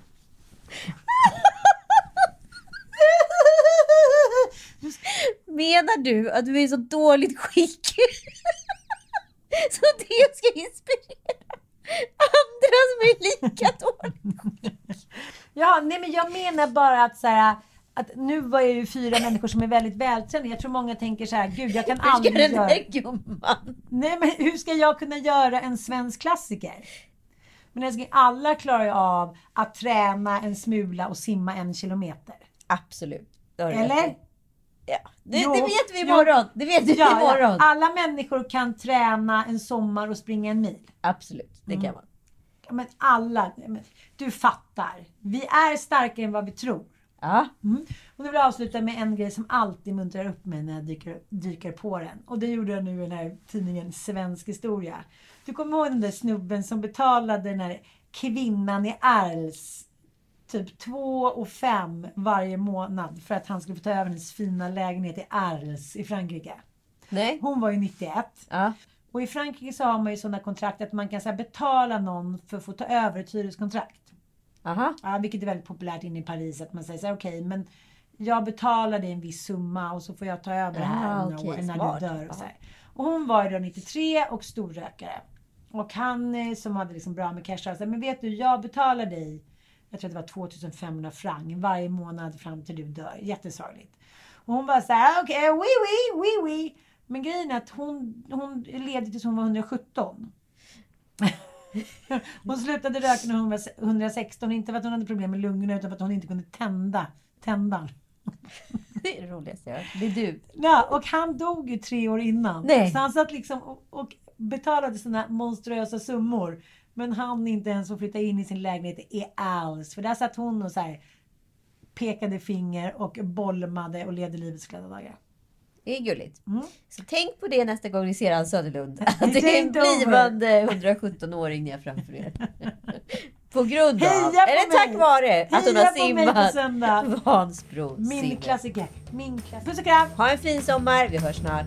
[SPEAKER 6] Menar du att du är i så dåligt skick så det ska inspirera andra som är lika dåligt skick?
[SPEAKER 5] Ja, nej men jag menar bara att så här... Att nu var jag ju fyra människor som är väldigt vältränade. Jag tror många tänker så här, gud jag kan aldrig
[SPEAKER 6] hur ska
[SPEAKER 5] göra...
[SPEAKER 6] den där gumman?
[SPEAKER 5] Nej men hur ska jag kunna göra en svensk klassiker? Men jag ska, alla klarar ju av att träna en smula och simma en kilometer.
[SPEAKER 6] Absolut.
[SPEAKER 5] Eller?
[SPEAKER 6] Ja, det,
[SPEAKER 5] jo,
[SPEAKER 6] det vet vi imorgon. Det vet vi
[SPEAKER 5] ja,
[SPEAKER 6] imorgon.
[SPEAKER 5] Ja. Alla människor kan träna en sommar och springa en mil.
[SPEAKER 6] Absolut, det kan
[SPEAKER 5] mm.
[SPEAKER 6] man.
[SPEAKER 5] Ja, men alla, du fattar. Vi är starkare än vad vi tror.
[SPEAKER 6] Ja.
[SPEAKER 5] Mm. Och nu vill jag avsluta med en grej som alltid muntrar upp mig när jag dyker, dyker på den. Och det gjorde jag nu i den här tidningen Svensk historia. Du kommer ihåg den där snubben som betalade den här kvinnan i Arles typ två och fem varje månad för att han skulle få ta över hennes fina lägenhet i Arles i Frankrike.
[SPEAKER 6] Nej.
[SPEAKER 5] Hon var ju nittioett.
[SPEAKER 6] Ja.
[SPEAKER 5] Och i Frankrike så har man ju sådana kontrakt att man kan så här, betala någon för att få ta över ett hyreskontrakt.
[SPEAKER 6] Aha.
[SPEAKER 5] Ja, vilket är väldigt populärt inne i Paris att man säger så här, okej, okay, men jag betalar dig en viss summa och så får jag ta över det här
[SPEAKER 6] ah,
[SPEAKER 5] när,
[SPEAKER 6] okay,
[SPEAKER 5] när
[SPEAKER 6] smart.
[SPEAKER 5] du dör. Och, så här. Och hon var ju då nittiotre och storrökare. Och han som hade liksom bra med cash sa, men vet du, jag betalar dig, jag tror att det var tvåtusenfemhundra franc varje månad fram till du dör. Jättesorgligt. Och hon var så här, okej, okay, oui, oui, oui, oui. Men grejen är att hon, hon levde tills hon var hundrasjutton. Hon slutade röka när hon var hundrasexton. Inte för att hon hade problem med lungorna utan för att hon inte kunde tända tändan.
[SPEAKER 6] Det är det roligaste jag hört. Det är du.
[SPEAKER 5] Ja, och han dog ju tre år innan.
[SPEAKER 6] Nej.
[SPEAKER 5] Så han satt liksom och, och betalade såna monstruösa summor. Men han inte ens får flytta in i sin lägenhet i alls. För där satt hon och så här pekade finger och bolmade och levde livets glada dagar.
[SPEAKER 6] Det är gulligt.
[SPEAKER 5] Mm.
[SPEAKER 6] Så tänk på det nästa gång ni ser Ann Söderlund. Att det är en blivande hundrasjutton-åring ni har framför er. På grund av, eller tack vare att hon har simmat Vansbro.
[SPEAKER 5] Min klassiker. Min klassiker. Puss och kram.
[SPEAKER 6] Ha en fin sommar. Vi hörs snart.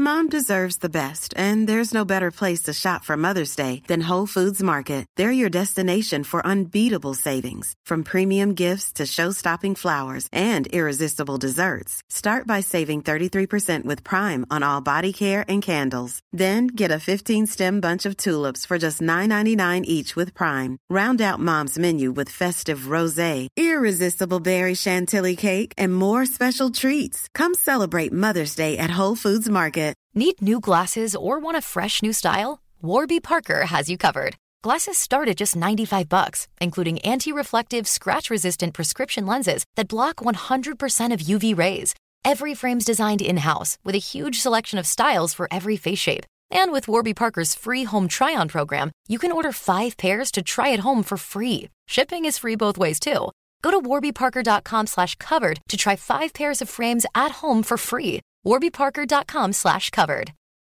[SPEAKER 10] mom deserves the best, and there's no better place to shop for Mother's Day than Whole Foods Market. They're your destination for unbeatable savings, from premium gifts to show-stopping flowers and irresistible desserts. Start by saving thirty-three percent with Prime on all body care and candles. Then get a fifteen-stem bunch of tulips for just nine ninety-nine each with Prime. Round out Mom's menu with festive rosé, irresistible berry chantilly cake, and more special treats. Come celebrate Mother's Day at Whole Foods Market.
[SPEAKER 11] Need new glasses or want a fresh new style? Warby Parker has you covered. Glasses start at just ninety-five bucks, including anti-reflective, scratch-resistant prescription lenses that block one hundred percent of U V rays. Every frame's designed in-house with a huge selection of styles for every face shape. And with Warby Parker's free home try-on program, you can order five pairs to try at home for free. Shipping is free both ways, too. Go to warbyparker.com slash covered to try five pairs of frames at home for free. warbyparker.com slash covered.